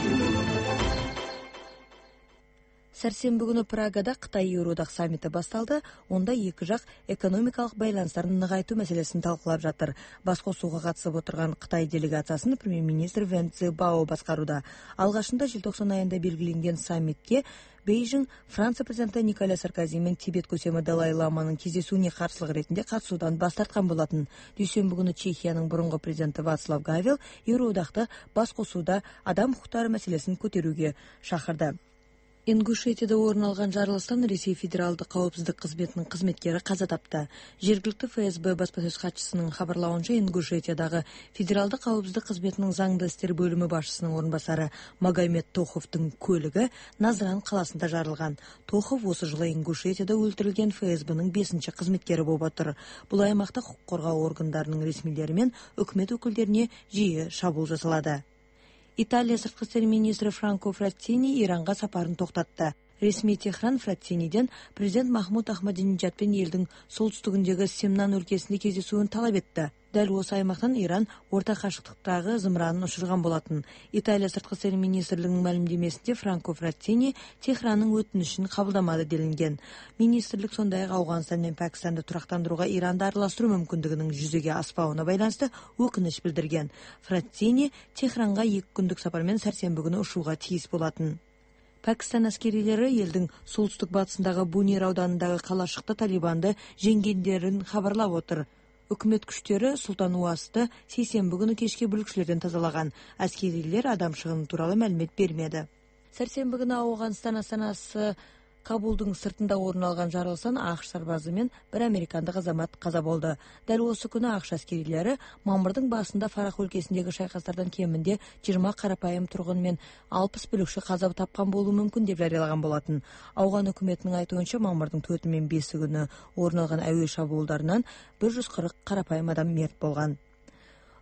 Сәрсенбі күнү Прагада Кытай Евроодак саммити басталды. Онда эки жак экономикалык байланыштарын нығайтуу маселесин талкуулап жатыр. Баскосууга катышып отурган Кытай делегациясын премьер-министр Вэн Цзэбао баскарууда. Алгашында желтоқсан айында белгиленген саммитке Бейжің Франция президенти Николя Саркози мен Тибет көсемі Далай Ламанын кездесүүнү каршылык ретинде катышуудан бас тарткан болатын. Дүйшөмбү күнү Чехиянын мурунку президенти Вацлав Гавел Евроодакты баскосууда адам укуктары маселесин көтөрүүгө шакырды. Ингушетияда орун алган жарылыштан Ресей федералдык коопсуздук кызметинин кызметкери каза тапты. Жергиликтүү ФСБ баспасөз катчысынын хабарлауынча, Ингушетиядагы федералдык коопсуздук кызметинин заңдуу иштер бөлүмү башчысынын орун басары Магомед Тоховдун көлүгү Назран каласында жарылган. Тохов осы жылы Ингушетияда өлтүрүлгөн ФСБнын бешинчи кызметкери болуп отур. Бул аймакта укук коргоо органдарынын ресмилери менен өкмөт өкүлдөрүнө жиі шабуул жасалады. Италия сыртқы істер министрі Франко Фраттини Иранға сапарын тоқтатты. Ресми Техран Фраттиниден президент Махмуд Ахмадинежад пен елдің солтүстігіндегі Семнан өлкесінде кездесуін талап етті. Дәл осы аймақтан Иран орта қашықтықтағы зымыранын ұшырған болатын. Италия сыртқы істер министрлігінің мәлімдемесінде Франко Фраттини Техранның өтінішін қабылдамады делінген. Министрлік сондай-ақ Ауғанстан мен Пәкістанды тұрақтандыруға Иранды араластыру мүмкіндігінің жүзеге аспауына байланысты өкініш білдірген. Фраттини Техранға екі күндік сапармен сәрсенбі күні ұшуға тиіс болатын. Пәкістан әскерилері елдің солтүстік батысындағы Бунир ауданындағы қалашықта Талибанды жеңгендерін хабарлап отыр. Өкмөт күчтөрү Султан Уасты сейсенбі күнү кечке бүлүкчүлөрдөн тазалаган. Аскерилер адам чыгымы тууралуу маалымат бермеди. Сәрсенбі күнү Ауганстан астанасы Кабулдун сыртында орун алган жарылыштан АКШ сарбазы мен бир американдык азамат каза болду. Дәл осы күнү АКШ аскерилери мамырдын башында Фарах өлкесиндеги шайкастардан кеминде жыйырма карапайым тургун мен алпыс бүлүкчү каза тапкан болуу мүмкүн деп жарыялаган болатын. Ауган өкмөтүнүн айтуунча, мамырдын төртү мен беси күнү орун алган әуе шабуулдарынан бир жүз кырк карапайым адам мерт болгон.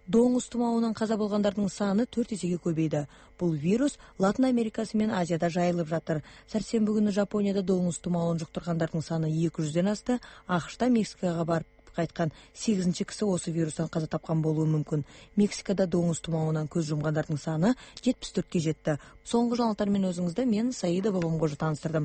Доңыз тұмауынан қаза болғандардың саны төрт есеге көбейді. Бұл вирус Латын Америкасы мен Азияда жайылып жатыр. Сәрсенбі күні Жапонияда доңыз тұмауын жұқтырғандардың саны екі жүзден асты. ақш-та Мексикаға барып қайтқан сегізінші кісі осы вирустан қаза тапқан болуы мүмкін. Мексикада доңыз тұмауынан көз жұмғандардың саны жетпіс төртке жетті. Соңғы жаңалықтармен өзіңізді мен Саида Бабамқожа таныстырдым.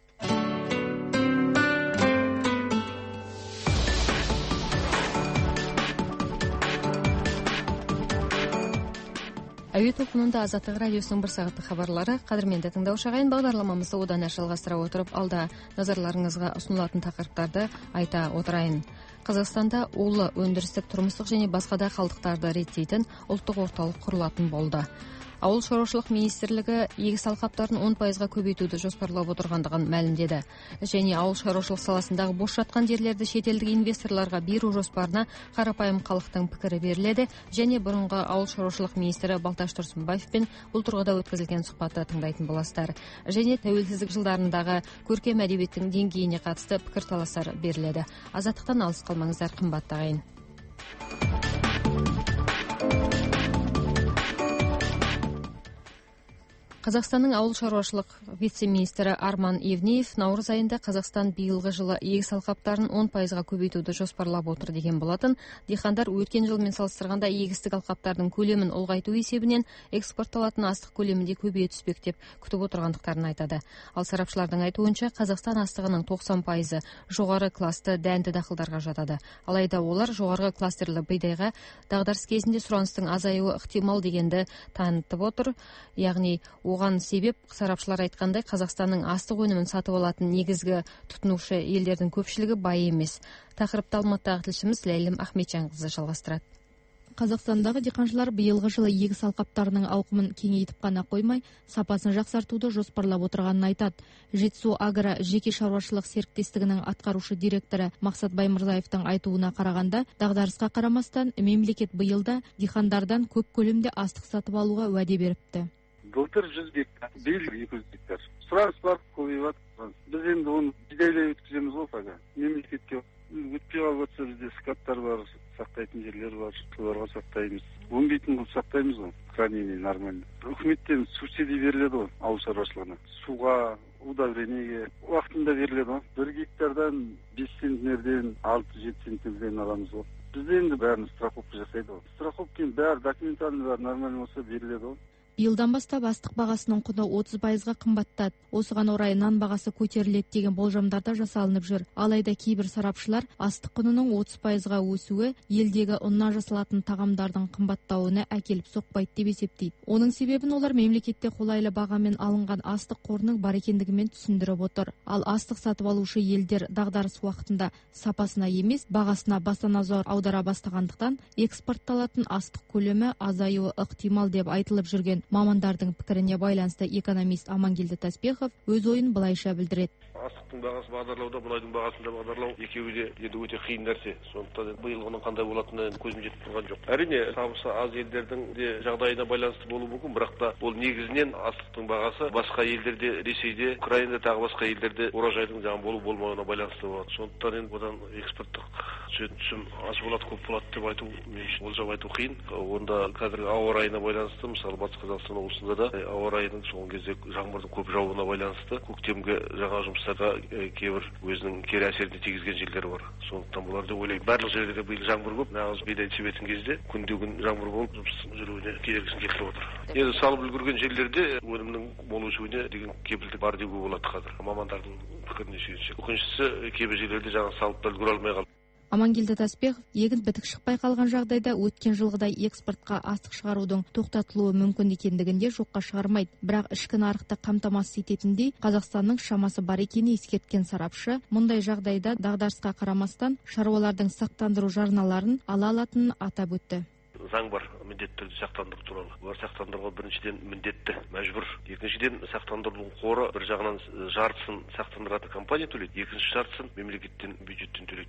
Әуе толқынында Азаттық радиосының бір сағаттық хабарлары. Қадірменді тыңдаушы ағайын, бағдарламамызды одан әрі жалғастыра отырып, алда назарларыңызға ұсынылатын тақырыптарды айта отырайын. Қазақстанда улы өндірістік, тұрмыстық және басқа да қалдықтарды реттейтін ұлттық орталық құрылатын болды. Ауыл шаруашылық министрлігі егіс алқаптарын он пайызға көбейтуді жоспарлап отырғандығын мәлімдеді. Және ауыл шаруашылық саласындағы бос жатқан жерлерді шетелдік инвесторларға беру жоспарына қарапайым халықтың пікірі беріледі. Және бұрынғы ауыл шаруашылық министрі Балташ Тұрсынбаевпен бұл тұрғыда өткізілген сұхбатты тыңдайтын боласыздар. Және тәуелсіздік жылдарындағы көркем әдебиеттің деңгейіне қатысты пікірталастар беріледі. Азаттықтан алыс қалмаңыздар, қымбатты ағайын. Қазақстанның ауыл шаруашылық вице-министрі Арман Евниев наурыз айында Қазақстан биылғы жылы егіс алқаптарын он пайызға көбейтуді жоспарлап отыр деген болатын. Диқандар өткен жылмен салыстырғанда егістік алқаптардың көлемін ұлғайту есебінен экспортталатын астық көлемінде көбейе түспек деп күтіп отырғандықтарын айтады. Ал сарапшылардың айтуынша Қазақстан астығының тоқсан пайызы жоғары класты дәнді дақылдарға жатады. Алайда олар жоғарғы кластерлі бидайға дағдарыс кезінде сұраныстың азаюы ықтимал дегенді танытып отыр. Яғни оған себеп сарапшылар айтқандай Қазақстанның астық өнімін сатып алатын негізгі тұтынушы елдердің көпшілігі бай емес. Тақырыпты Алматыдағы тілшіміз Ләйлім Ахметжанқызы жалғастырады. Қазақстандағы диқаншылар биылғы жылы егіс алқаптарының ауқымын кеңейтіп қана қоймай, сапасын жақсартуды жоспарлап отырғанын айтады. Жетісу Агро жеке шаруашылық серіктестігінің атқарушы директоры Мақсат Баймырзаевтың айтуына қарағанда, дағдарысқа қарамастан мемлекет биылда диқандардан көп көлемде астық сатып алуға уәде беріпті. Былтыр жүз гектар, биыл екі жүз гектар. Сұраныс бар, көбейіп жатыр. Біз енді оны бидайлай өткіземіз ғой қазір. Мемлекетке өтпей қалып жатса, бізде скаттар бар, сақтайтын жерлер бар, соларға сақтаймыз. Өнбейтін қылып сақтаймыз ғой, хранение нормально. Үкіметтен субсидия беріледі ғой ауыл шаруашылығына. Суға, удобрениеге уақытында беріледі ғой. Бір гектардан бес центнерден алты жеті центнерден аламыз ғой. Бізде енді бәрін страховка жасайды ғой. Страховканың бәрі документальный бар, нормально болса беріледі ғой. Биылдан бастап астық бағасының құны отыз пайызға қымбаттады. Осыған орай нан бағасы көтеріледі деген болжамдарда жасалынып жүр. Алайда кейбір сарапшылар астық құнының отыз пайызға өсуі елдегі ұннан жасалатын тағамдардың қымбаттауына әкеліп соқпайды деп есептейді. Оның себебін олар мемлекетте қолайлы бағамен алынған астық қорының бар екендігімен түсіндіріп отыр. Ал астық сатып алушы елдер дағдарыс уақытында сапасына емес, бағасына баса назар аудара бастағандықтан экспортталатын астық көлемі азаюы ықтимал деп айтылып жүрген. Мамандардың пікіріне байланысты экономист Амангелді Таспихов өз ойын былайша білдіреді. Астықтың бағасы бағдарлауда, мұнайдың бағасында бағдарлау екеуі де енді өте қиын нәрсе. Сондықтан биылғының қандай болатынына көзім жетіп тұрған жоқ. Әрине, табысы аз елдердің де жағдайына байланысты болуы мүмкін, бірақ та ол негізінен астықтың бағасы басқа елдерде, Ресейде, Украинада тағы басқа елдерде уражайдың жаңа болу болмауына байланысты болады. Сондықтан енді одан экспорттық түсетін түсім аз болады, көп болады деп айту, болжап айту қиын. Онда қазіргі ауа райына байланысты, мысалы Батыс Қазақстан облысында да ауа райының соңғы кезде жаңбырдың көп жауына байланысты көктемгі жаңа жұмыстарға кейбір өзінің кері әсерін тигізген жерлер бар. Сондықтан бұлар деп ойлаймын. Барлық жерлерде биыл жаңбыр көп. Нағыз бидай себетін кезде күнде күн жаңбыр болып жұмыс жүруіне кедергісін келтіріп отыр. Енді салып үлгерген жерлерде өнімнің мол өсуіне деген кепілдік бар деуге болады қазір. Мамандардың пікіріне сүйенсек. Өкініштісі кейбір жерлерде жаңа салып та үлгере алмай қалды. Амангелді Таспихов егін бітік шықпай қалған жағдайда өткен жылғыдай экспортқа астық шығарудың тоқтатылуы мүмкін екендігінде жоққа шығармайды. Бірақ ішкі нарықты қамтамасыз ететіндей Қазақстанның шамасы бар екенін ескерткен сарапшы, мұндай жағдайда дағдарысқа қарамастан шаруалардың сақтандыру жарналарын ала алатынын атап өтті. Заң бар, міндетті түрде сақтандыру туралы. Олар сақтандыруға біріншіден міндетті, мәжбүр. Екіншіден сақтандырудың қоры бір жағынан жартысын сақтандыратын компания төлейді, екінші жартысын мемлекеттен бюджеттен төлейді. Бюджет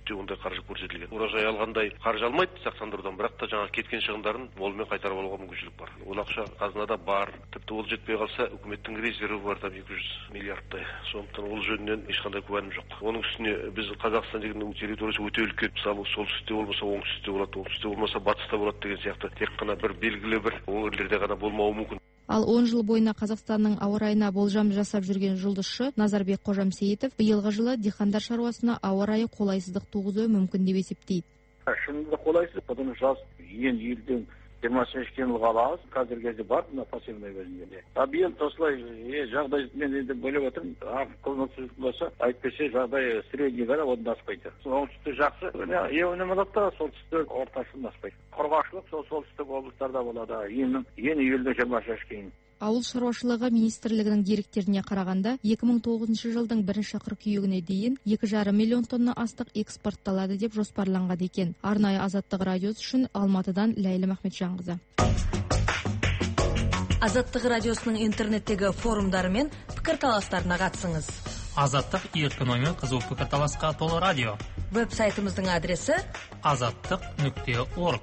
бюджетте ондай қаржы көрсетілген. Уражай алғандай қаржы алмайды сақтандырудан, бірақ та жаңағы кеткен шығындарын молымен қайтарып алуға мүмкіншілік бар. Ол ақша қазынада бар. Тіпті ол жетпей қалса, үкіметтің резерві бар там екі жүз миллиардтай. Сондықтан ол жөнінен ешқандай күмәнім жоқ. Оның үстіне біз Қазақстан деген территориясы өте үлкен. Мысалы, солтүстікте болмаса оңтүстікте болады, оңтүстікте болмаса батыста болады деген сияқты тек қана бір белгілі бір өңірлерде ғана болмауы мүмкін. Ал он жыл бойына Қазақстанның ауа райына болжам жасап жүрген жұлдызшы Назарбек Қожамсейітов биылғы жылы диқандар шаруасына ауа райы қолайсыздық туғызуы мүмкін деп есептейді. Шынында қолайсыз, потому жаз ең елден жиырма үш келі қаламыз, қазіргі кезде бар мына посевной кезінде. А биыл осылай жағдай мен енді бөліп отырмын, қызмет болса, айтпесе жағдай средний ғана одан аспайды. Оңтүстік жақсы, е өнім алады да, солтүстік ортасын аспайды. Құрғақшылық сол солтүстік облыстарда болады, ең июльден жиырма үш кейін. Ауыл шаруашылығы министрлігінің деректеріне қарағанда, екі мың тоғызыншы жылдың бірінші қыркүйегіне дейін екі жарым миллион тонна астық экспортталады деп жоспарланған екен. Арнайы Азаттық радиосы үшін Алматыдан Ләйлім Ахметжанқызы. Азаттық радиосының интернеттегі форумдары мен пікірталастарына қатысыңыз. Азаттық еркін оймен қызу пікірталасқа толы радио. Веб-сайтымыздың адресі азаттық нүкте орг.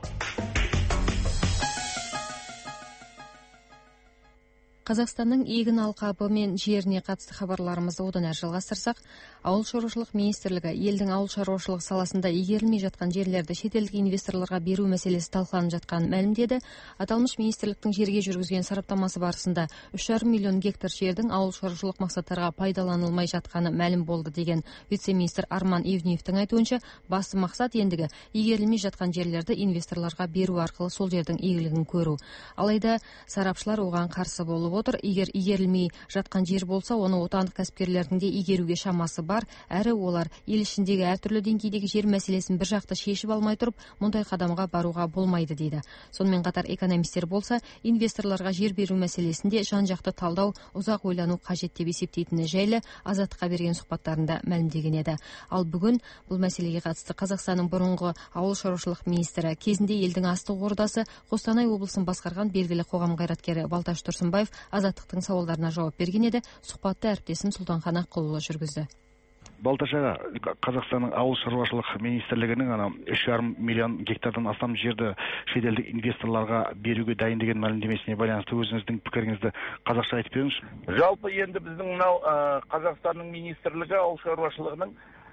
Қазақстанның егін алқабы мен жеріне қатысты хабарларымызды одан әрі жалғастырсақ, Ауыл шаруашылық министрлігі елдің ауыл шаруашылық саласында игерілмей жатқан жерлерді шетелдік инвесторларға беру мәселесі талқыланып жатқанын мәлімдеді. Аталмыш министрліктің жерге жүргізген сараптамасы барысында үш жарым миллион гектар жердің ауыл шаруашылық мақсаттарға пайдаланылмай жатқаны мәлім болды деген вице-министр Арман Евниевтің айтуынша, басты мақсат ендігі игерілмей жатқан жерлерді инвесторларға беру арқылы сол жердің игілігін көру. Алайда сарапшылар оған қарсы болып отыр. Егер игерілмей жатқан жер болса, оны отандық кәсіпкерлердің де игеруге шамасы бар, әрі олар ел ішіндегі әртүрлі деңгейдегі жер мәселесін бір жақты шешіп алмай тұрып, мұндай қадамға баруға болмайды дейді. Сонымен қатар экономистер болса, инвесторларға жер беру мәселесінде жан-жақты талдау, ұзақ ойлану қажет деп есептейтіні жайлы Азаттыққа берген сұхбаттарында мәлімдеген еді. Ал бүгін бұл мәселеге қатысты Қазақстанның бұрынғы ауыл шаруашылық министрі, кезінде елдің астық ордасы Қостанай облысын басқарған белгілі қоғам қайраткері Балташ Тұрсынбаев Азаттықтың сауалдарына жауап берген еді. Сұхбатты әріптесім Сұлтанхан Аққұлұлы жүргізді. Балташ аға, Қазақстанның ауыл шаруашылық министрлігінің ана үш жарым миллион гектардан астам жерді шетелдік инвесторларға беруге дайын деген мәлімдемесіне байланысты өзіңіздің пікіріңізді қазақша айтып беріңізші. Жалпы енді біздің мынау Қазақстанның министрлігі ауыл шаруашылығының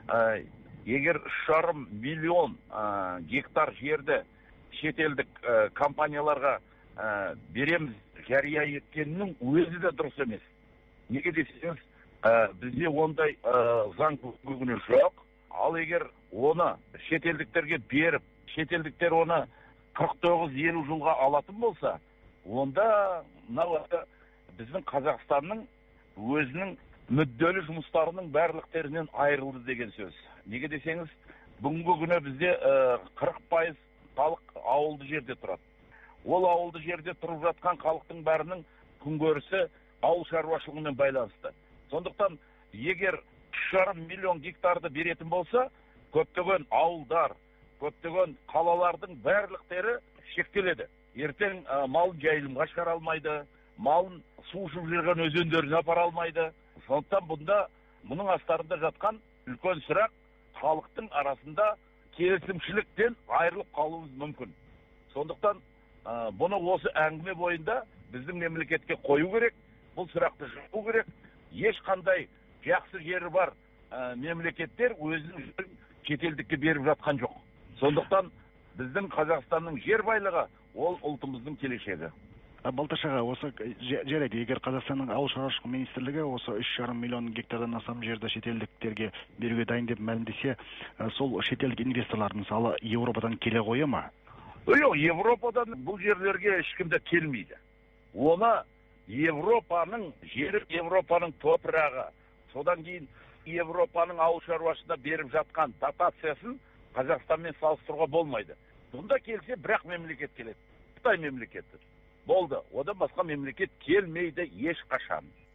егер үш жарым миллион гектар жерді шетелдік компанияларға береміз жария еткеннің өзі де дұрыс емес. Неге десеңіз, бізде ондай заң бүгіні жоқ. Ал егер оны шетелдіктерге беріп, шетелдіктер оны қырық тоғыз елу жылға алатын болса, онда мынау біздің Қазақстанның өзінің мүдделі жұмыстарының барлықтерінен айырылды деген сөз. Неге десеңіз, бүгінгі күні бізде қырық пайыз халық ауылды жерде тұрады. Ол ауылды жерде тұрып жатқан халықтың бәрінің күнкөрісі ауыл шаруашылығымен байланысты. Сондықтан, егер үш жарым миллион гектарды беретін болса, көптеген ауылдар, көптеген қалалардың барлықтары шектеледі. Ертең малын жайылымға шығара алмайды, малын су ішіп жүрген өзендеріне апара алмайды. Сондықтан бұнда мұның астарында жатқан үлкен сұрақ халықтың арасында келісімшіліктен айырылып қалуымыз мүмкін. Сондықтан бұны осы әңгіме бойында біздің мемлекетке қою керек, бұл сұрақты жауу керек. Ешқандай жақсы жері бар мемлекеттер өзінің жерін шетелдікке беріп жатқан жоқ. Сондықтан біздің Қазақстанның жер байлығы ол ұлтымыздың келешегі. Балташ аға, осы жарайды, егер Қазақстанның ауыл шаруашылық министрлігі осы үш жарым миллион гектардан астам жерді шетелдіктерге беруге дайын деп мәлімдесе, сол шетелдік инвесторлар мысалы Еуропадан келе қоя ма? Жоқ, Европадан бұл жерлерге ешкімде келмейді. Оны Европаның жері, Европаның топырағы, содан кейін Европаның ауыл шаруашылығына беріп жатқан дотациясын Қазақстанмен салыстыруға болмайды. Бұнда келсе бірақ мемлекет келеді. Қытай мемлекеті. Болды. Одан басқа мемлекет келмейді ешқашан.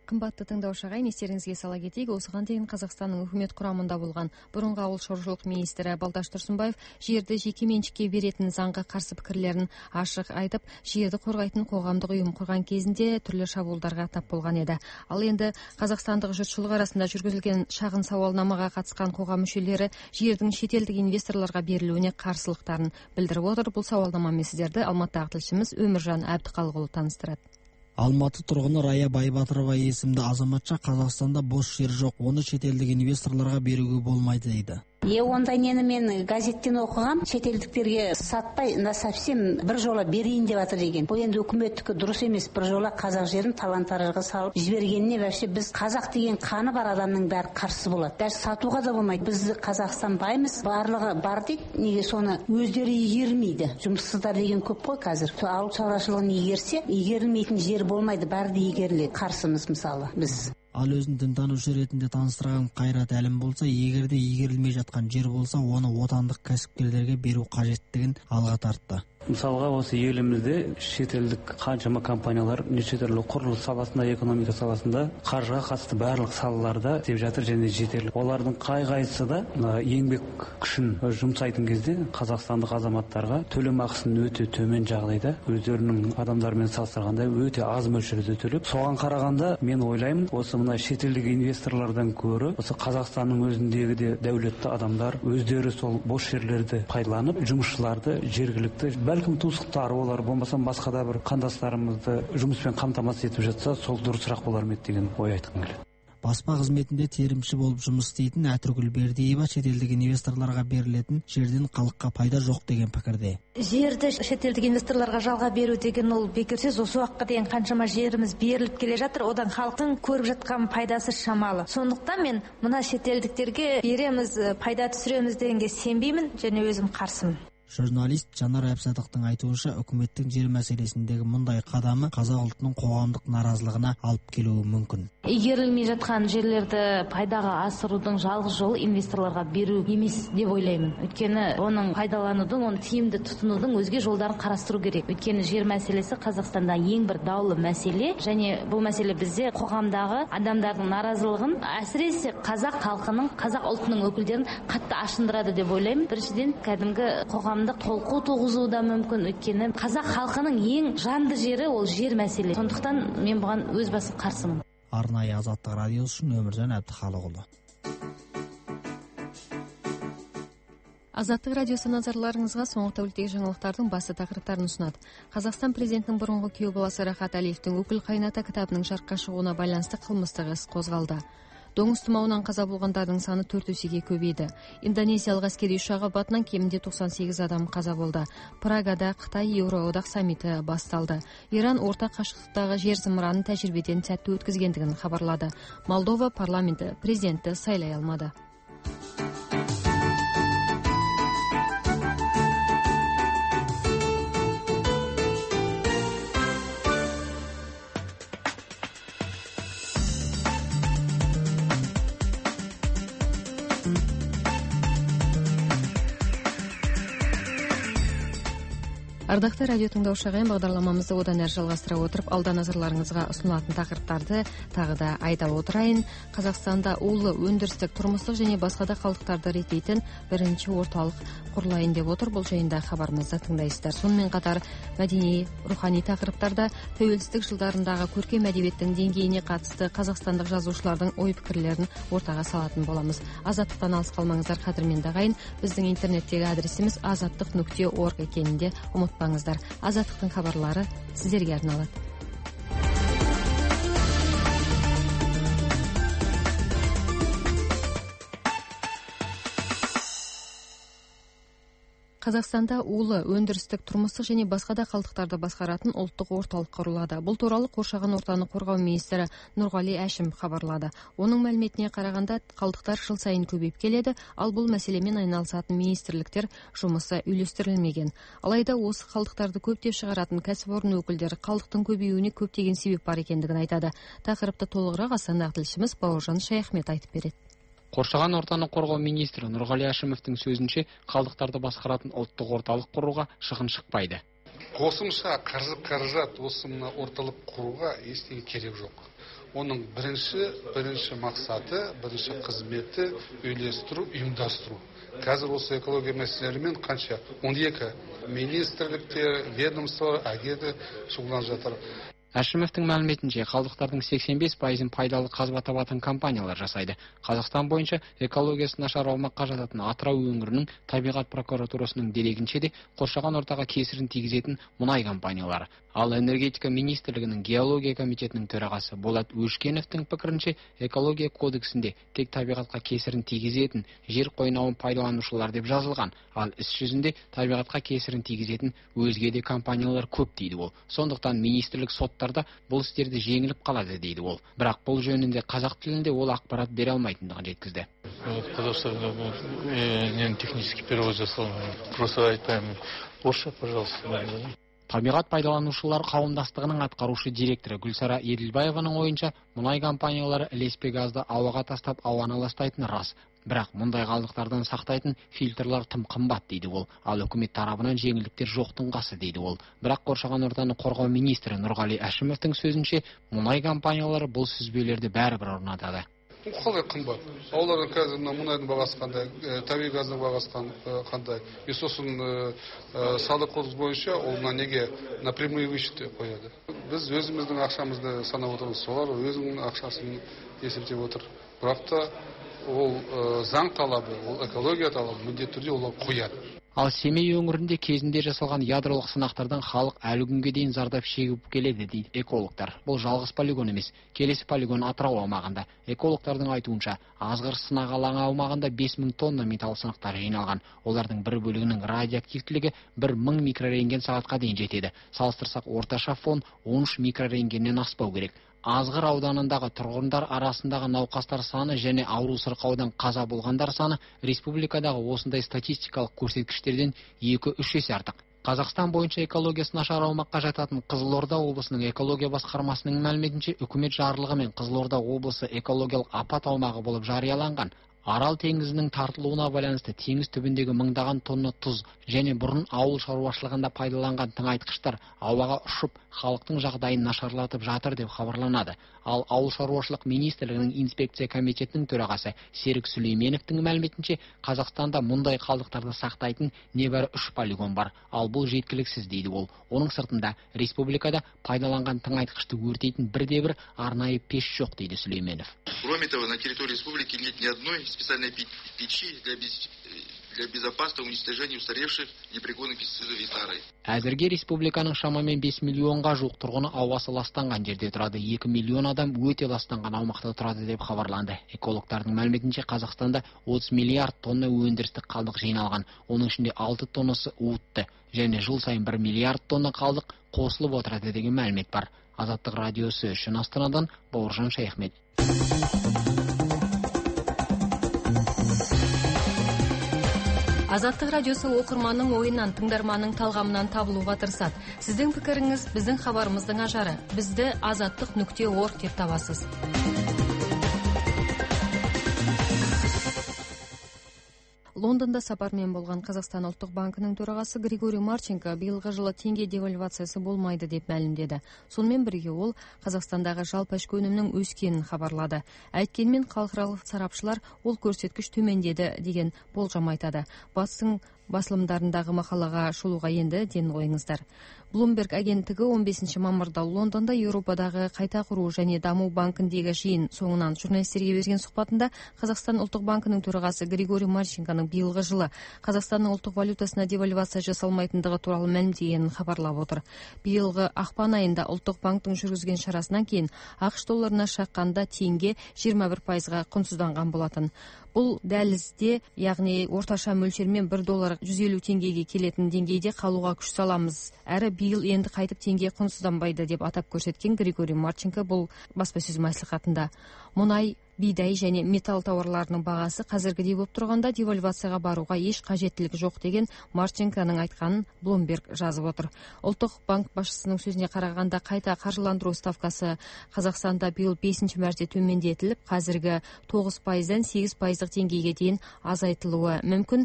Қымбатты тыңдаушы ағайын, естеріңізге сала кетейік, осыған дейін Қазақстанның үкімет құрамында болған бұрынғы ауыл шаруашылық министрі Балташ Тұрсынбаев жерді жеке меншікке беретін заңға қарсы пікірлерін ашық айтып, жерді қорғайтын қоғамдық ұйым құрған кезінде түрлі шабуылдарға тап болған еді. Ал енді қазақстандық жұртшылық арасында жүргізілген шағын сауалнамаға қатысқан қоғам мүшелері жердің шетелдік инвесторларға берілуіне қарсылықтарын білдіріп отыр. Бұл сауалнамамен сіздерді Алматыдағы тілшіміз Өміржан Әбдіқалықұлы таныстырады. Алматы тұрғыны Рая Байбатырова есімді азаматша Қазақстанда бос жер жоқ, оны шетелдік инвесторларға беруге болмайды дейді. Е, ондай нені мен газеттен оқығам, шетелдіктерге сатпай, на совсем бір жола берейін деп жатыр деген. Бұл енді үкіметтікі дұрыс емес, бір жола қазақ жерін талан-таражға салып жібергеніне вообще біз қазақ деген қаны бар адамның бәрі қарсы болады. Даже сатуға да болмайды. Біз Қазақстан баймыз, барлығы бар дейді. Неге соны өздері игермейді? Жұмыссыздар деген көп қой қазір. Ауыл шаруашылығын игерсе, игерілмейтін жер болмайды, бәрі де игеріледі. Қарсымыз мысалы біз. Ал өзін дінтанушы ретінде таныстырған Қайрат Әлім болса, егерде игерілмей жатқан жер болса, оны отандық кәсіпкерлерге беру қажеттігін алға тартты. Мысалға, осы елімізде шетелдік қаншама компаниялар неше түрлі құрылыс саласында, экономика саласында қаржыға қатысты барлық салаларда істеп жатыр және жетерлік. Олардың қай-қайсысы да еңбек күшін жұмсайтын кезде қазақстандық азаматтарға төлем ақысын өте төмен жағдайда, өздерінің адамдармен салыстырғанда өте аз мөлшерде төлеп, соған қарағанда мен ойлаймын, осы мына шетелдік инвесторлардан көрі, осы Қазақстанның өзіндегі де дәулетті адамдар өздері сол бос жерлерді пайдаланып, жұмысшыларды жергілікті бәлкім туысқандары олар болмаса басқа да бір қандастарымызды жұмыспен қамтамасыз етіп жатса, сол дұрысырақ болар ма еді деген ой айтқым келеді. Баспа қызметінде терімші болып жұмыс істейтін Әтіргүл Бердиева шетелдік инвесторларға берілетін жерден халыққа пайда жоқ деген пікірде. Жерді шетелдік инвесторларға жалға беру деген ол бекер сөз. Осы уақытқа дейін қаншама жеріміз беріліп келе жатыр, одан халықтың көріп жатқан пайдасы шамалы. Сондықтан мен мына шетелдіктерге береміз, пайда түсіреміз дегенге сенбеймін және өзім қарсымын. Журналист Жанар Әбсадықтың айтуынша, үкіметтің жер мәселесіндегі мұндай қадамы қазақ ұлтының қоғамдық наразылығына алып келуі мүмкін. Игерілмей жатқан жерлерді пайдаға асырудың жалғыз жолы инвесторларға беру емес деп ойлаймын. Өйткені оның пайдаланудың, оны тиімді тұтынудың өзге жолдарын қарастыру керек. Өйткені жер мәселесі Қазақстанда ең бір даулы мәселе, және бұл мәселе бізде қоғамдағы адамдардың наразылығын, әсіресе қазақ халқының, қазақ ұлтының өкілдерін қатты ашындырады деп ойлаймын. Біріншіден, кәдімгі қоғамдық толқу туғызуы да мүмкін. Өйткені қазақ халқының ең жанды жері ол жер мәселе. Сондықтан мен бұған өз басым қарсымын. Арнайы Азаттық радиосы үшін Өміржан Әбдіқалықұлы. Азаттық радиосы назарларыңызға соңғы тәуліктегі жаңалықтардың басты тақырыптарын ұсынады. Қазақстан президентінің бұрынғы күйеу баласы Рахат Әлиевтің «Өкіл қайната» кітабының жарыққа шығуына байланысты қылмыстық іс қозғалды. Доңыз тұмауынан қаза болғандардың саны төрт есеге көбейді. Индонезиялық әскери ұшақ апатынан кемінде тоқсан сегіз адам қаза болды. Прагада Қытай Еуроодақ саммиті басталды. Иран орта қашықтықтағы жер зымыранын тәжірибеден сәтті өткізгендігін хабарлады. Молдова парламенті президентті сайлай алмады. Ардақты радио тыңдаушы ағайын, бағдарламамызды одан әрі жалғастыра отырып, алда назарларыңызға ұсынылатын тақырыптарды тағы да айта отырайын. Қазақстанда улы өндірістік, тұрмыстық және басқа да қалдықтарды реттейтін бірінші орталық құрылайын деп отыр. Бұл жайында хабарымызды тыңдайсыздар. Сонымен қатар мәдени, рухани тақырыптарда тәуелсіздік жылдарындағы көркем әдебиеттің деңгейіне қатысты қазақстандық жазушылардың ой пікірлерін ортаға салатын боламыз. Азаттықтан алыс қалмаңыздар, қадірменді ағайын. Біздің интернеттегі адресіміз азаттық нүкте орг екенінде ұмытпаңыздар. Азаттықтың хабарлары сіздерге арналады. Қазақстанда улы өндірістік, тұрмыстық және басқа да қалдықтарды басқаратын ұлттық орталық құрылады. Бұл туралы қоршаған ортаны қорғау министрі Нұрғали Әшім хабарлады. Оның мәліметіне қарағанда, қалдықтар жыл сайын көбейіп келеді, ал бұл мәселемен айналысатын министрліктер жұмысы үйлестірілмеген. Алайда осы қалдықтарды көптеп шығаратын кәсіпорын өкілдері қалдықтың көбеюіне көптеген себеп бар екендігін айтады. Тақырыпты толығырақ Астанадағы тілшіміз Бауыржан Шаяхмет айтып береді. Қоршаған ортаны қорғау министрі Нұрғали Әшімовтің сөзінше, қалдықтарды басқаратын ұлттық орталық құруға шығын шықпайды. Қосымша қаржы қаражат осы мына орталық құруға ештеңе керек жоқ. оның бірінші бірінші мақсаты, бірінші қызметі үйлестіру, ұйымдастыру. Қазір осы экология мәселелерімен қанша он екі министрліктер, ведомство, агенттік шұғылданып жатыр. Әшімовтің мәліметінше, қалдықтардың сексен бес пайызын пайдалы қазба табатын компаниялар жасайды. Қазақстан бойынша экологиясы нашар аумаққа жататын Атырау өңірінің табиғат прокуратурасының дерегінше де қоршаған ортаға кесірін тигізетін мұнай компаниялары. Ал энергетика министрлігінің геология комитетінің төрағасы Болат Өшкеновтің пікірінше, экология кодексінде тек табиғатқа кесірін тигізетін жер қойнауын пайдаланушылар деп жазылған, ал іс жүзінде табиғатқа кесірін тигізетін өзге де компаниялар көп дейді ол. Сондықтан министрлік соттарда бұл істерді жеңіліп қалады дейді ол. Бірақ бұл жөнінде қазақ тілінде ол ақпарат бере алмайтындығын жеткізді. Қазақстанда бұл технический перевод жасалған. Просто айтпаймын. Орысша, пожалуйста. Табиғат пайдаланушылар қауымдастығының атқарушы директоры Гүлсара Еділбаеваның ойынша, мұнай компаниялары ілеспе газды ауаға тастап ауаны ластайтыны рас. Бірақ мұндай қалдықтардан сақтайтын фильтрлар тым қымбат дейді ол. Ал үкімет тарапынан жеңілдіктер жоқтың қасы дейді ол. Бірақ қоршаған ортаны қорғау министрі Нұрғали Әшімовтің сөзінше, мұнай компаниялары бұл сүзбелерді бәрібір орнатады. Қалай қымбат? Олардың қазір мұнайдың бағасы қандай, табиғи газдың бағасы қандай. И сосын салық кодекс бойынша ол неге напрямую вычет қояды. Біз өзіміздің ақшамызды санап отырмыз, солар өзінің ақшасын есептеп отыр. Бірақ та ол заң талабы, ол экология талабы міндетті түрде олар қояды. Ал Семей өңірінде кезінде жасалған ядролық сынақтардан халық әлі күнге дейін зардап шегіп келеді дейді экологтар. Бұл жалғыз полигон емес. Келесі полигон Атырау аумағында. Экологтардың айтуынша, Азғыр сынақ алаңы аумағында бес мың тонна металл сынықтары жиналған. Олардың бір бөлігінің радиоактивтілігі бір мың микрорентген сағатқа дейін жетеді. Салыстырсақ, орташа фон он үш микрорентгеннен аспау керек. Азғыр ауданындағы тұрғындар арасындағы науқастар саны және ауру сырқаудан қаза болғандар саны республикадағы осындай статистикалық көрсеткіштерден екі үш есе артық. Қазақстан бойынша экологиясы нашар аумаққа жататын Қызылорда облысының экология басқармасының мәліметінше, үкімет жарлығымен Қызылорда облысы экологиялық апат аумағы болып жарияланған. Арал теңізінің тартылуына байланысты теңіз түбіндегі мыңдаған тонна тұз және бұрын ауыл шаруашылығында пайдаланған тыңайтқыштар ауаға ұшып, халықтың жағдайын нашарлатып жатыр деп хабарланады. Ал ауыл шаруашылық министрлігінің инспекция комитетінің төрағасы Серік Сүлейменовтің мәліметінше, Қазақстанда мұндай қалдықтарды сақтайтын небәрі үш полигон бар, ал бұл жеткіліксіз дейді ол. Оның сыртында республикада пайдаланған тыңайтқышты өртейтін бірде-бір арнайы пеш жоқ дейді Сүлейменов. Кроме того, на территории республики нет ни одной специальной печи для, без... для безопасного уничтожения устаревших непригодных пестицидов и тары. Әзірге республиканың шамамен бес миллионға жуық тұрғыны ауасы ластанған жерде тұрады. екі миллион адам өте ластанған аумақта тұрады деп хабарланды. Экологтардың мәліметінше, Қазақстанда отыз миллиард тонна өндірістік қалдық жиналған. Оның ішінде алты тоннасы уытты және жыл сайын бір миллиард тонна қалдық қосылып отырады деген мәлімет бар. Азаттық радиосы үшін Астанадан Бауыржан Шайхмет. Азаттық радиосы оқырманның ойынан, тыңдарманның талғамынан табылуға тырысады. Сіздің пікіріңіз біздің хабарымыздың ажары. Бізді азаттық нүкте орг деп табасыз. Лондонда сапармен болған Қазақстан ұлттық банкінің төрағасы Григорий Марченко биылғы жылы теңге девальвациясы болмайды деп мәлімдеді. Сонымен бірге ол Қазақстандағы жалпы ішкі өнімнің өскенін хабарлады. Әйткенмен халықаралық сарапшылар ол көрсеткіш төмендеді деген болжам айтады. Басың басылымдарындағы мақалаға шолуға енді ден қойыңыздар. Bloomberg агенттігі он бесінші мамырда Лондонда Еуропадағы қайта құру және даму банкіндегі жиын соңынан журналистерге берген сұхбатында Қазақстан ұлттық банкінің төрағасы Григорий Марченконың биылғы жылы Қазақстанның ұлттық валютасына девальвация жасалмайтындығы туралы мәлімдегенін хабарлап отыр. Биылғы ақпан айында ұлттық банктың жүргізген шарасынан кейін ақш долларына шаққанда теңге жиырма бір пайызға құнсызданған болатын. Бұл дәлізде, яғни орташа мөлшермен бір доллар жүз елу теңгеге келетін деңгейде қалуға күш саламыз. Әрі биыл енді қайтып теңге құнсызданбайды деп атап көрсеткен Григорий Марченко бұл баспасөз мәслихатында. Мұнай, бидай және металл тауарларының бағасы қазіргідей болып тұрғанда девальвацияға баруға еш қажеттілік жоқ деген Марченконың айтқанын Bloomberg жазып отыр. Ұлттық банк басшысының сөзіне қарағанда қайта қаржыландыру ставкасы Қазақстанда биыл бесінші мәрте төмендетіліп, қазіргі тоғыз пайыздан сегіз пайыздық деңгейге дейін азайтылуы мүмкін.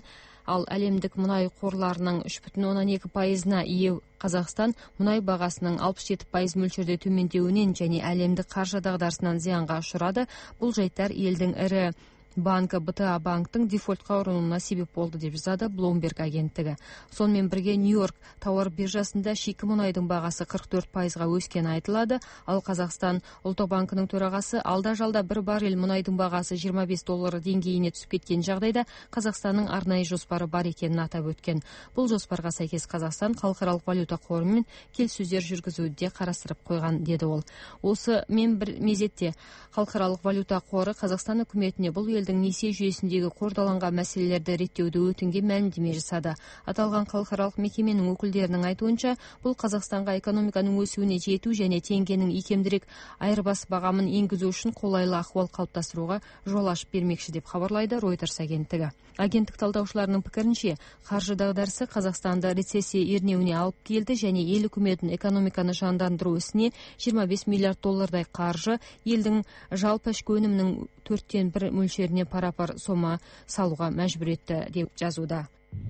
Ал әлемдік мұнай қорларының үш бүтін оннан екі пайызына ие Қазақстан мұнай бағасының алпыс жеті пайыз мөлшерде төмендеуінен және әлемдік қаржы дағдарысынан зиянға ұшырады. Бұл жайттар елдің ірі банкі бэ тэ а банктың дефолтқа ұрынуына себеп болды деп жазады Bloomberg агенттігі. Сонымен бірге Нью-Йорк тауар биржасында шикі мұнайдың бағасы қырық төрт пайызға өскені айтылады. Ал Қазақстан ұлттық банкінің төрағасы алда-жалда бір баррель мұнайдың бағасы жиырма бес доллар деңгейіне түсіп кеткен жағдайда Қазақстанның арнайы жоспары бар екенін атап өткен. Бұл жоспарға сәйкес Қазақстан халықаралық валюта қорымен келіссөздер жүргізуді қарастырып қойған деді ол. Осы мен бір мезетте халықаралық валюта қоры Қазақстан үкіметіне бұл елдің несие жүйесіндегі қордаланған мәселелерді реттеуді өтінген мәлімдеме жасады. Аталған халықаралық мекеменің өкілдерінің айтуынша, бұл Қазақстанға экономиканың өсуіне жету және теңгенің икемдірек айырбас бағамын енгізу үшін қолайлы ахуал қалыптастыруға жол ашып бермекші деп хабарлайды Reuters агенттігі. Агенттік талдаушыларының пікірінше, қаржы дағдарысы Қазақстанды рецессия ернеуіне алып келді және ел үкіметін экономиканы жандандыру ісіне жиырма бес миллиард доллардай қаржы елдің жалпы ішкі өнімінің төрттен бір мөлшеріне пара-пар сома салуға мәжбүр етті деп жазуда.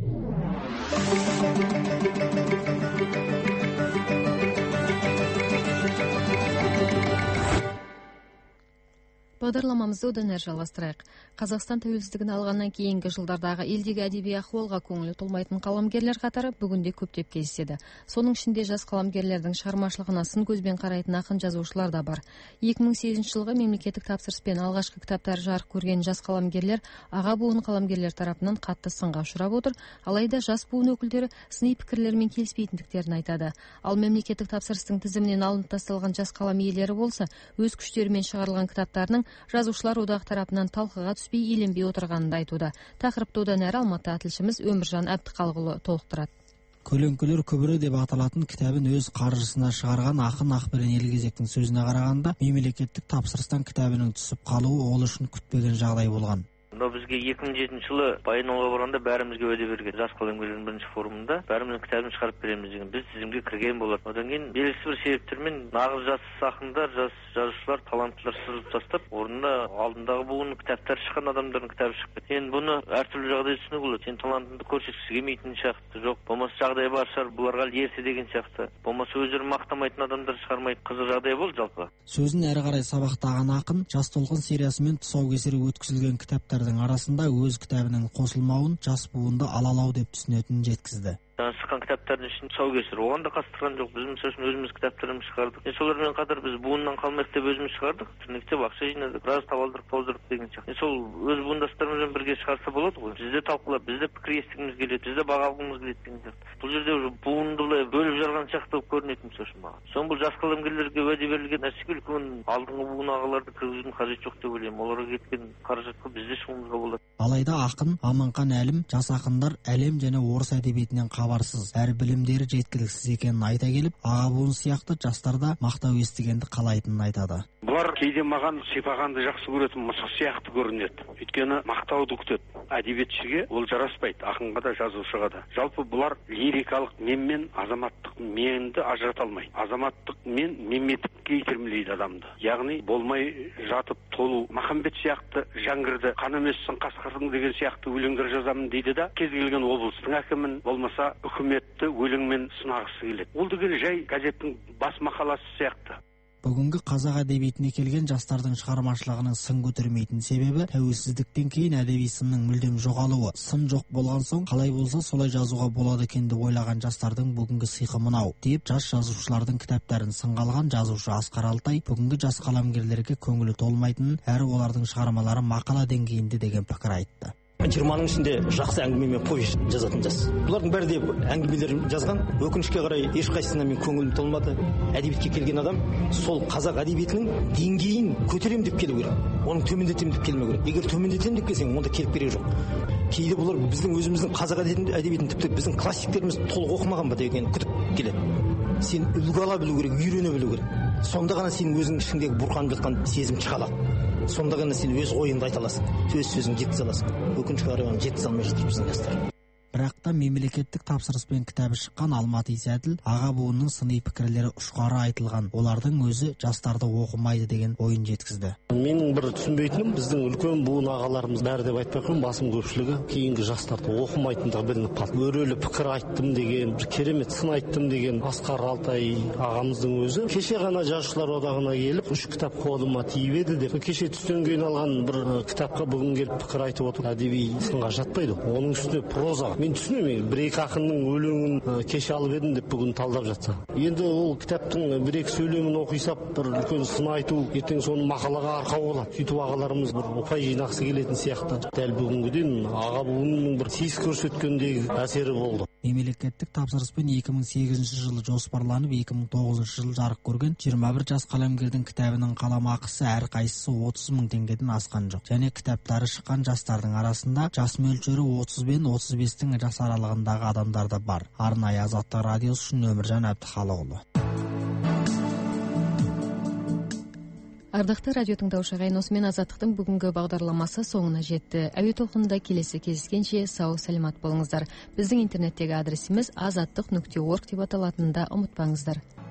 Бағдарламамызды одан әрі жалғастырайық. Қазақстан тәуелсіздігін алғаннан кейінгі жылдардағы елдегі әдеби ахуалға көңілі толмайтын қаламгерлер қатары бүгінде көптеп кездеседі. Соның ішінде жас қаламгерлердің шығармашылығына сын көзбен қарайтын ақын жазушылар да бар. екі мың сегізінші жылғы мемлекеттік тапсырыспен алғашқы кітаптар жарық көрген жас қаламгерлер аға буын қаламгерлер тарапынан қатты сынға ұшырап отыр. Алайда жас буын өкілдері сыни пікірлермен келіспейтіндіктерін айтады. Ал мемлекеттік тапсырыстың тізімінен алынып тасталған жас қалам иелері болса, өз күштерімен шығарылған кітаптарының жазушылар одағы тарапынан талқыға түспей еленбей отырғанын айтуда. Тақырыпты одан әрі Алматы тілшіміз Өміржан Әбдіқалықұлы толықтырады. Көлеңкелер күбірі деп аталатын кітабын өз қаржысына шығарған ақын Ақберен Елгезектің сөзіне қарағанда, мемлекеттік тапсырыстан кітабының түсіп қалуы ол үшін күтпеген жағдай болған. Но бізге екі мың жетінші жылы Баянауылға барғанда бәрімізге уәде берген. Жас қаламгерлердің бірінші форумында бәріміздің кітабын шығарып береміз деген. Біз тізімге кірген болар. Одан кейін белгісіз бір себептермен нағыз жас ақындар, жас жазушылар, таланттылар сызып тастап, орнына алдындағы буын кітаптар шыққан адамдардың кітабы шығып кетті. Енді бұны әртүрлі жағдай түсінуге болады. Сен талантыңды көрсеткісі келмейтін сияқты, жоқ, болмаса жағдай бар шығар, бұларға ерсе деген сияқты. Болмаса өздері мақтамайтын адамдар шығармайды. Қызық жағдай болды жалпы. Сөзін әрі қарай сабақтаған ақын жас толқын сериясымен тұсаукесері өткізілген кітаптардың арасында өз кітабының қосылмауын жас буынды алалау деп түсінетінін жеткізді. Шыққан кітаптардың ішінде тұсаукесер, оған да қатыстырған жоқ. Біз мысалы үшін өзіміз кітаптарымызды шығардық. Солармен қатар біз буыннан қалмайық деп өзіміз шығардық. Тірнектеп ақша жинадық, біраз табалдырық тоздырдық деген сияқты. Сол өз буындастарымызбен бірге шығарса болады ғой. Бізде талқылап, бізде пікір естігіміз келеді, бізде баға алғымыз келеді деген сияқты. Бұл жерде уже буынды былай бөліп жарған сияқты болып көрінетін мысалы үшін маған. Соны бұл жас қаламгерлерге уәде берілген нәрсеге үлкен алдыңғы буын ағаларды кіргізудің қажеті жоқ деп ойлаймын. Оларға кеткен қаражатқа бізде шығуымызға болады. Алайда ақын Аманхан Әлім жас ақындар әлем және орыс әдебиетінен хабарсыз, әрі білімдері жеткіліксіз екенін айта келіп, аға буын сияқты жастарда мақтау естігенді қалайтынын айтады. Бұлар кейде маған сипағанды жақсы көретін мысық сияқты көрінеді. Өйткені мақтауды күтеді. Әдебиетшіге ол жараспайды, ақынға да жазушыға да. Жалпы бұлар лирикалық мен мен азаматтық менді ажырата алмайды. Азаматтық мен меметтікке итермелейді адамды. Яғни болмай жатып толу. Махамбет сияқты жаңғырды, қан емессің қасқырдың деген сияқты өлеңдер жазамын дейді да, кез келген облыстың әкімін болмаса үкіметті өлеңмен сынағысы келеді. Ол деген жай газеттің бас мақаласы сияқты. Бүгінгі қазақ әдебиетіне келген жастардың шығармашылығының сын көтермейтін себебі тәуелсіздіктен кейін әдеби сынның мүлдем жоғалуы. Сын жоқ болған соң қалай болса солай жазуға болады екен деп ойлаған жастардың бүгінгі сыйқы мынау деп жас жазушылардың кітаптарын сынға алған жазушы Асқар Алтай бүгінгі жас қаламгерлерге көңілі толмайтынын, әрі олардың шығармалары мақала деңгейінде деген пікір айтты. жиырманың ішінде жақсы әңгіме мен повесть жазатын жас. Бұлардың бәрі де әңгімелер жазған. Өкінішке қарай ешқайсысына мен көңілім толмады. Әдебиетке келген адам сол қазақ әдебиетінің деңгейін көтерем деп келу керек. Оның төмендетем деп келмеу керек. Егер төмендетем деп келсең, онда келіп керегі жоқ. Кейде бұлар біздің өзіміздің қазақ әдебиетін тіпті біздің классиктеріміз толық оқымаған ба деген күтіп келеді. Сен үлгі ала білу керек, үйрене білу керек. Сонда ғана сенің өзің ішіңдегі бұрқанып жатқан сезім шыға алады. Сонда ғана сен өз ойыңды айта аласың, өз сөзіңді жеткізе аласың. Өкінішке қарай оны жеткізе алмай жатыр біздің жастар. Бірақ та мемлекеттік тапсырыспен кітабы шыққан Алматы Исәділ аға буынның сыни пікірлері ұшқары айтылған, олардың өзі жастарды оқымайды деген ойын жеткізді. Менің бір түсінбейтінім, біздің үлкен буын ағаларымыз бәрі деп айтпай қоймын, басым көпшілігі кейінгі жастарды оқымайтындығы білініп қалды. Өрелі пікір айттым деген, бір керемет сын айттым деген Асқар Алтай ағамыздың өзі кеше ғана жазушылар одағына келіп, үш кітап қолыма тиіп еді деп, кеше түстен кейін алған бір кітапқа бүгін келіп пікір айтып отыр. Әдеби сынға жатпайды. Оның үстіне проза. Мен түсінемін, бір екі ақынның өлеңін кеше алып едім деп бүгін талдап жатса. Енді ол кітаптың бір екі сөйлемін оқисап, бір үлкен сын айту, ертең соны мақалаға арқау болады. Сөйтіп ағаларымыз бір ұпай жинақсы келетін сияқты. Дәл бүгінгіден аға буынның бір сес көрсеткендегі әсері болды. Мемлекеттік тапсырыспен екі мың сегізінші жылы жоспарланып, екі мың тоғызыншы жылы жарық көрген жиырма бір жас қаламгердің кітабының қаламақысы әрқайсысы отыз мың теңгеден асқан жоқ. Және кітаптары шыққан жастардың арасында жас мөлшері отыз бен отыз бестің жас аралығындағы адамдар да бар. Арнайы Азаттық радиосы үшін Өміржан Әбдіхалықұлы. Ардақты радио тыңдаушы ағайын, осымен Азаттықтың бүгінгі бағдарламасы соңына жетті. Әуе толқынында келесі кездескенше сау саламат болыңыздар. Біздің интернеттегі адресіміз азаттық нүкте орг деп аталатынын да ұмытпаңыздар.